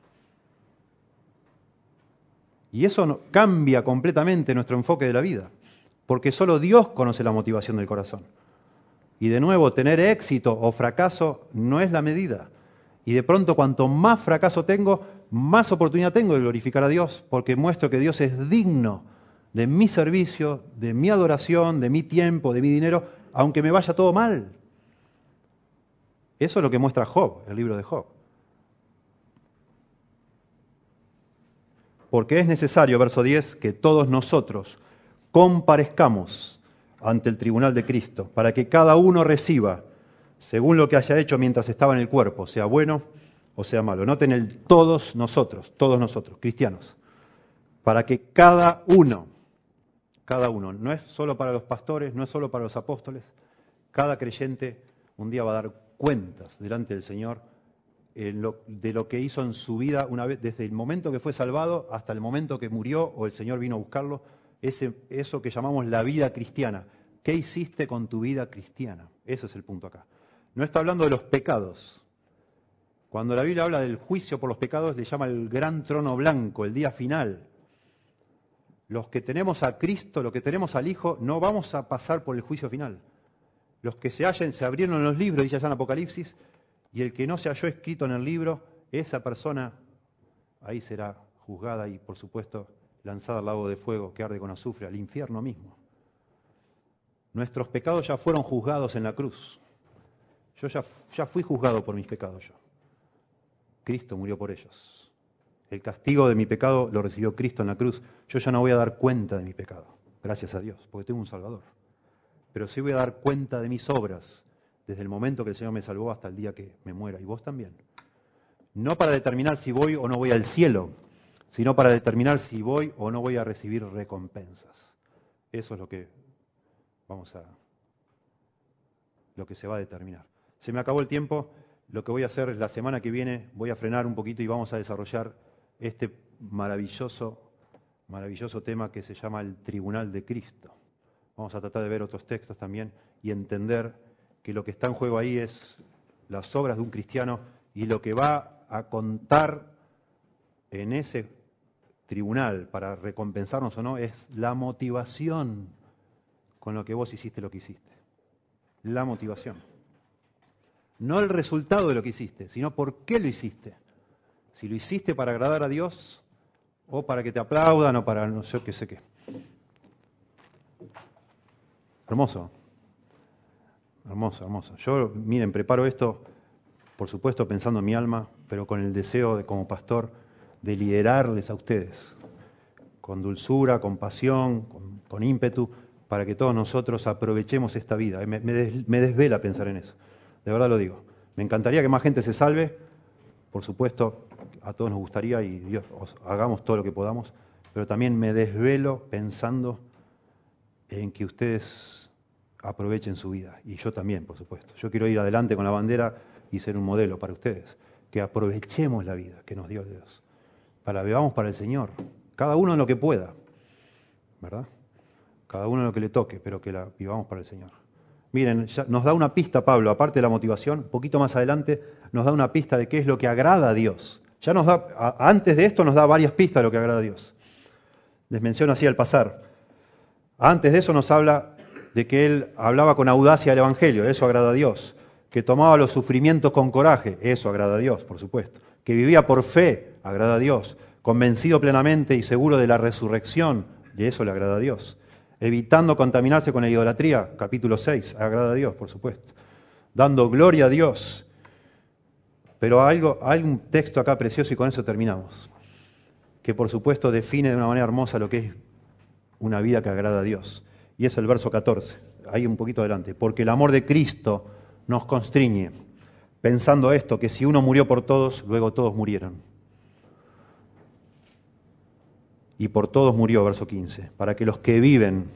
Y eso cambia completamente nuestro enfoque de la vida, porque solo Dios conoce la motivación del corazón. Y de nuevo, tener éxito o fracaso no es la medida. Y de pronto, cuanto más fracaso tengo, más oportunidad tengo de glorificar a Dios, porque muestro que Dios es digno de mi servicio, de mi adoración, de mi tiempo, de mi dinero, aunque me vaya todo mal. Eso es lo que muestra Job, el libro de Job. Porque es necesario, verso 10, que todos nosotros comparezcamos ante el tribunal de Cristo, para que cada uno reciba, según lo que haya hecho mientras estaba en el cuerpo, sea bueno o sea malo. Noten el todos nosotros, cristianos, para que cada uno, no es solo para los pastores, no es solo para los apóstoles, cada creyente un día va a dar cuentas delante del Señor de lo que hizo en su vida una vez, desde el momento que fue salvado hasta el momento que murió o el Señor vino a buscarlo, eso que llamamos la vida cristiana. ¿Qué hiciste con tu vida cristiana? Ese es el punto acá. No está hablando de los pecados. Cuando la Biblia habla del juicio por los pecados, le llama el gran trono blanco, el día final. Los que tenemos a Cristo, los que tenemos al Hijo, no vamos a pasar por el juicio final. Los que se abrieron los libros, dice allá en Apocalipsis, y el que no se halló escrito en el libro, esa persona ahí será juzgada y, por supuesto, lanzada al lago de fuego que arde con azufre, al infierno mismo. Nuestros pecados ya fueron juzgados en la cruz. Yo ya fui juzgado por mis pecados yo. Cristo murió por ellos. El castigo de mi pecado lo recibió Cristo en la cruz. Yo ya no voy a dar cuenta de mi pecado, gracias a Dios, porque tengo un Salvador. Pero sí voy a dar cuenta de mis obras, desde el momento que el Señor me salvó hasta el día que me muera, y vos también. No para determinar si voy o no voy al cielo, sino para determinar si voy o no voy a recibir recompensas. Eso es lo que se va a determinar. Se me acabó el tiempo, lo que voy a hacer es la semana que viene, voy a frenar un poquito y vamos a desarrollar este maravilloso tema que se llama el Tribunal de Cristo. Vamos a tratar de ver otros textos también y entender que lo que está en juego ahí es las obras de un cristiano y lo que va a contar en ese tribunal para recompensarnos o no es la motivación con lo que vos hiciste lo que hiciste. La motivación. No el resultado de lo que hiciste, sino por qué lo hiciste. Si lo hiciste para agradar a Dios o para que te aplaudan o para no sé qué. Hermoso. Hermoso. Yo, miren, preparo esto, por supuesto, pensando en mi alma, pero con el deseo de, como pastor, de liderarles a ustedes, con dulzura, con pasión, con ímpetu, para que todos nosotros aprovechemos esta vida. Me desvela pensar en eso, de verdad lo digo. Me encantaría que más gente se salve, por supuesto, a todos nos gustaría y Dios, hagamos todo lo que podamos, pero también me desvelo pensando en que ustedes aprovechen su vida, y yo también, por supuesto. Yo quiero ir adelante con la bandera y ser un modelo para ustedes, que aprovechemos la vida que nos dio Dios, vivamos para el Señor, cada uno en lo que pueda, ¿verdad? Cada uno en lo que le toque, pero que la vivamos para el Señor. Miren, ya nos da una pista Pablo, aparte de la motivación, un poquito más adelante, nos da una pista de qué es lo que agrada a Dios. Ya nos da, antes de esto nos da varias pistas de lo que agrada a Dios. Les menciono así al pasar. Antes de eso nos habla de que él hablaba con audacia del Evangelio, eso agrada a Dios. Que tomaba los sufrimientos con coraje, eso agrada a Dios, por supuesto. Que vivía por fe, agrada a Dios. convencido plenamente y seguro de la resurrección, y eso le agrada a Dios. Evitando contaminarse con la idolatría, capítulo 6, agrada a Dios, por supuesto. Dando gloria a Dios. Pero hay un texto acá precioso y con eso terminamos, que por supuesto define de una manera hermosa lo que es una vida que agrada a Dios. Y es el verso 14, ahí un poquito adelante. Porque el amor de Cristo nos constriñe, pensando esto, que si uno murió por todos, luego todos murieron. Y por todos murió, verso 15, para que los que viven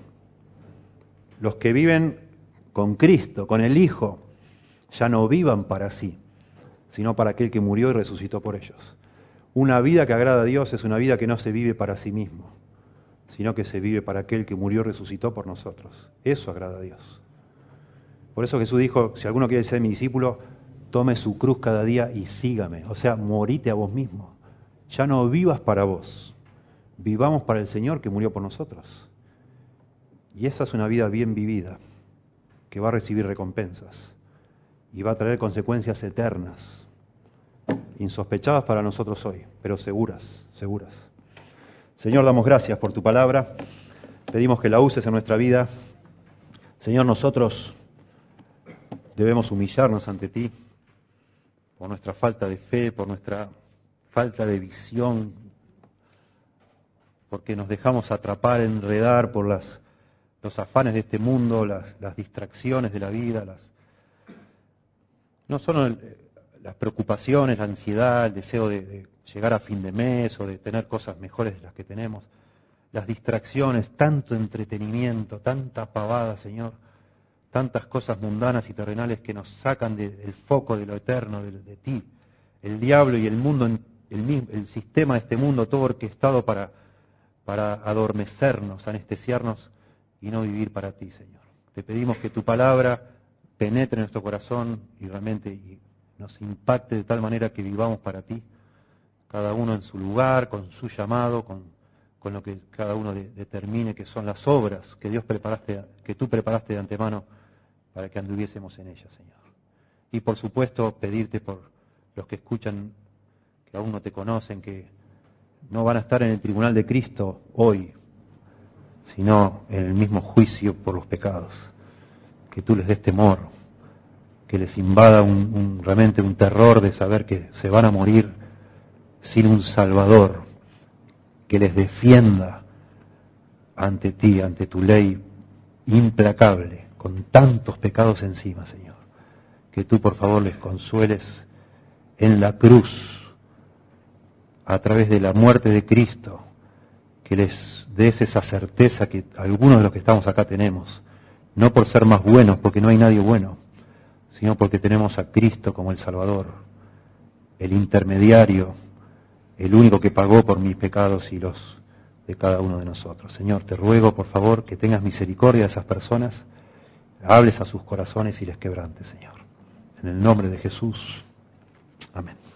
con Cristo, con el Hijo, ya no vivan para sí, sino para aquel que murió y resucitó por ellos. Una vida que agrada a Dios es una vida que no se vive para sí mismo, sino que se vive para aquel que murió y resucitó por nosotros. Eso agrada a Dios. Por eso Jesús dijo, si alguno quiere ser mi discípulo, tome su cruz cada día y sígame. O sea, morite a vos mismo. Ya no vivas para vos. Vivamos para el Señor que murió por nosotros. Y esa es una vida bien vivida, que va a recibir recompensas y va a traer consecuencias eternas, insospechadas para nosotros hoy, pero seguras, seguras. Señor, damos gracias por tu palabra, pedimos que la uses en nuestra vida. Señor, nosotros debemos humillarnos ante ti por nuestra falta de fe, por nuestra falta de visión, porque nos dejamos atrapar, enredar por los afanes de este mundo, las distracciones de la vida, no solo las preocupaciones, la ansiedad, el deseo de llegar a fin de mes o de tener cosas mejores de las que tenemos, las distracciones, tanto entretenimiento, tanta pavada, Señor, tantas cosas mundanas y terrenales que nos sacan del foco de lo eterno, de ti, el diablo y el mundo, el sistema de este mundo, todo orquestado para adormecernos, anestesiarnos y no vivir para ti, Señor. Te pedimos que tu palabra penetre en nuestro corazón y realmente nos impacte de tal manera que vivamos para ti, cada uno en su lugar, con su llamado, con lo que cada uno determine que son las obras que tú preparaste de antemano para que anduviésemos en ellas, Señor. Y por supuesto pedirte por los que escuchan, que aún no te conocen, que no van a estar en el tribunal de Cristo hoy, sino en el mismo juicio por los pecados. Que tú les des temor, que les invada realmente un terror de saber que se van a morir sin un Salvador, que les defienda ante ti, ante tu ley implacable, con tantos pecados encima, Señor. Que tú, por favor, les consueles en la cruz, a través de la muerte de Cristo, que les des esa certeza que algunos de los que estamos acá tenemos, no por ser más buenos, porque no hay nadie bueno, sino porque tenemos a Cristo como el Salvador, el intermediario, el único que pagó por mis pecados y los de cada uno de nosotros. Señor, te ruego, por favor, que tengas misericordia de esas personas, hables a sus corazones y les quebrantes, Señor. En el nombre de Jesús. Amén.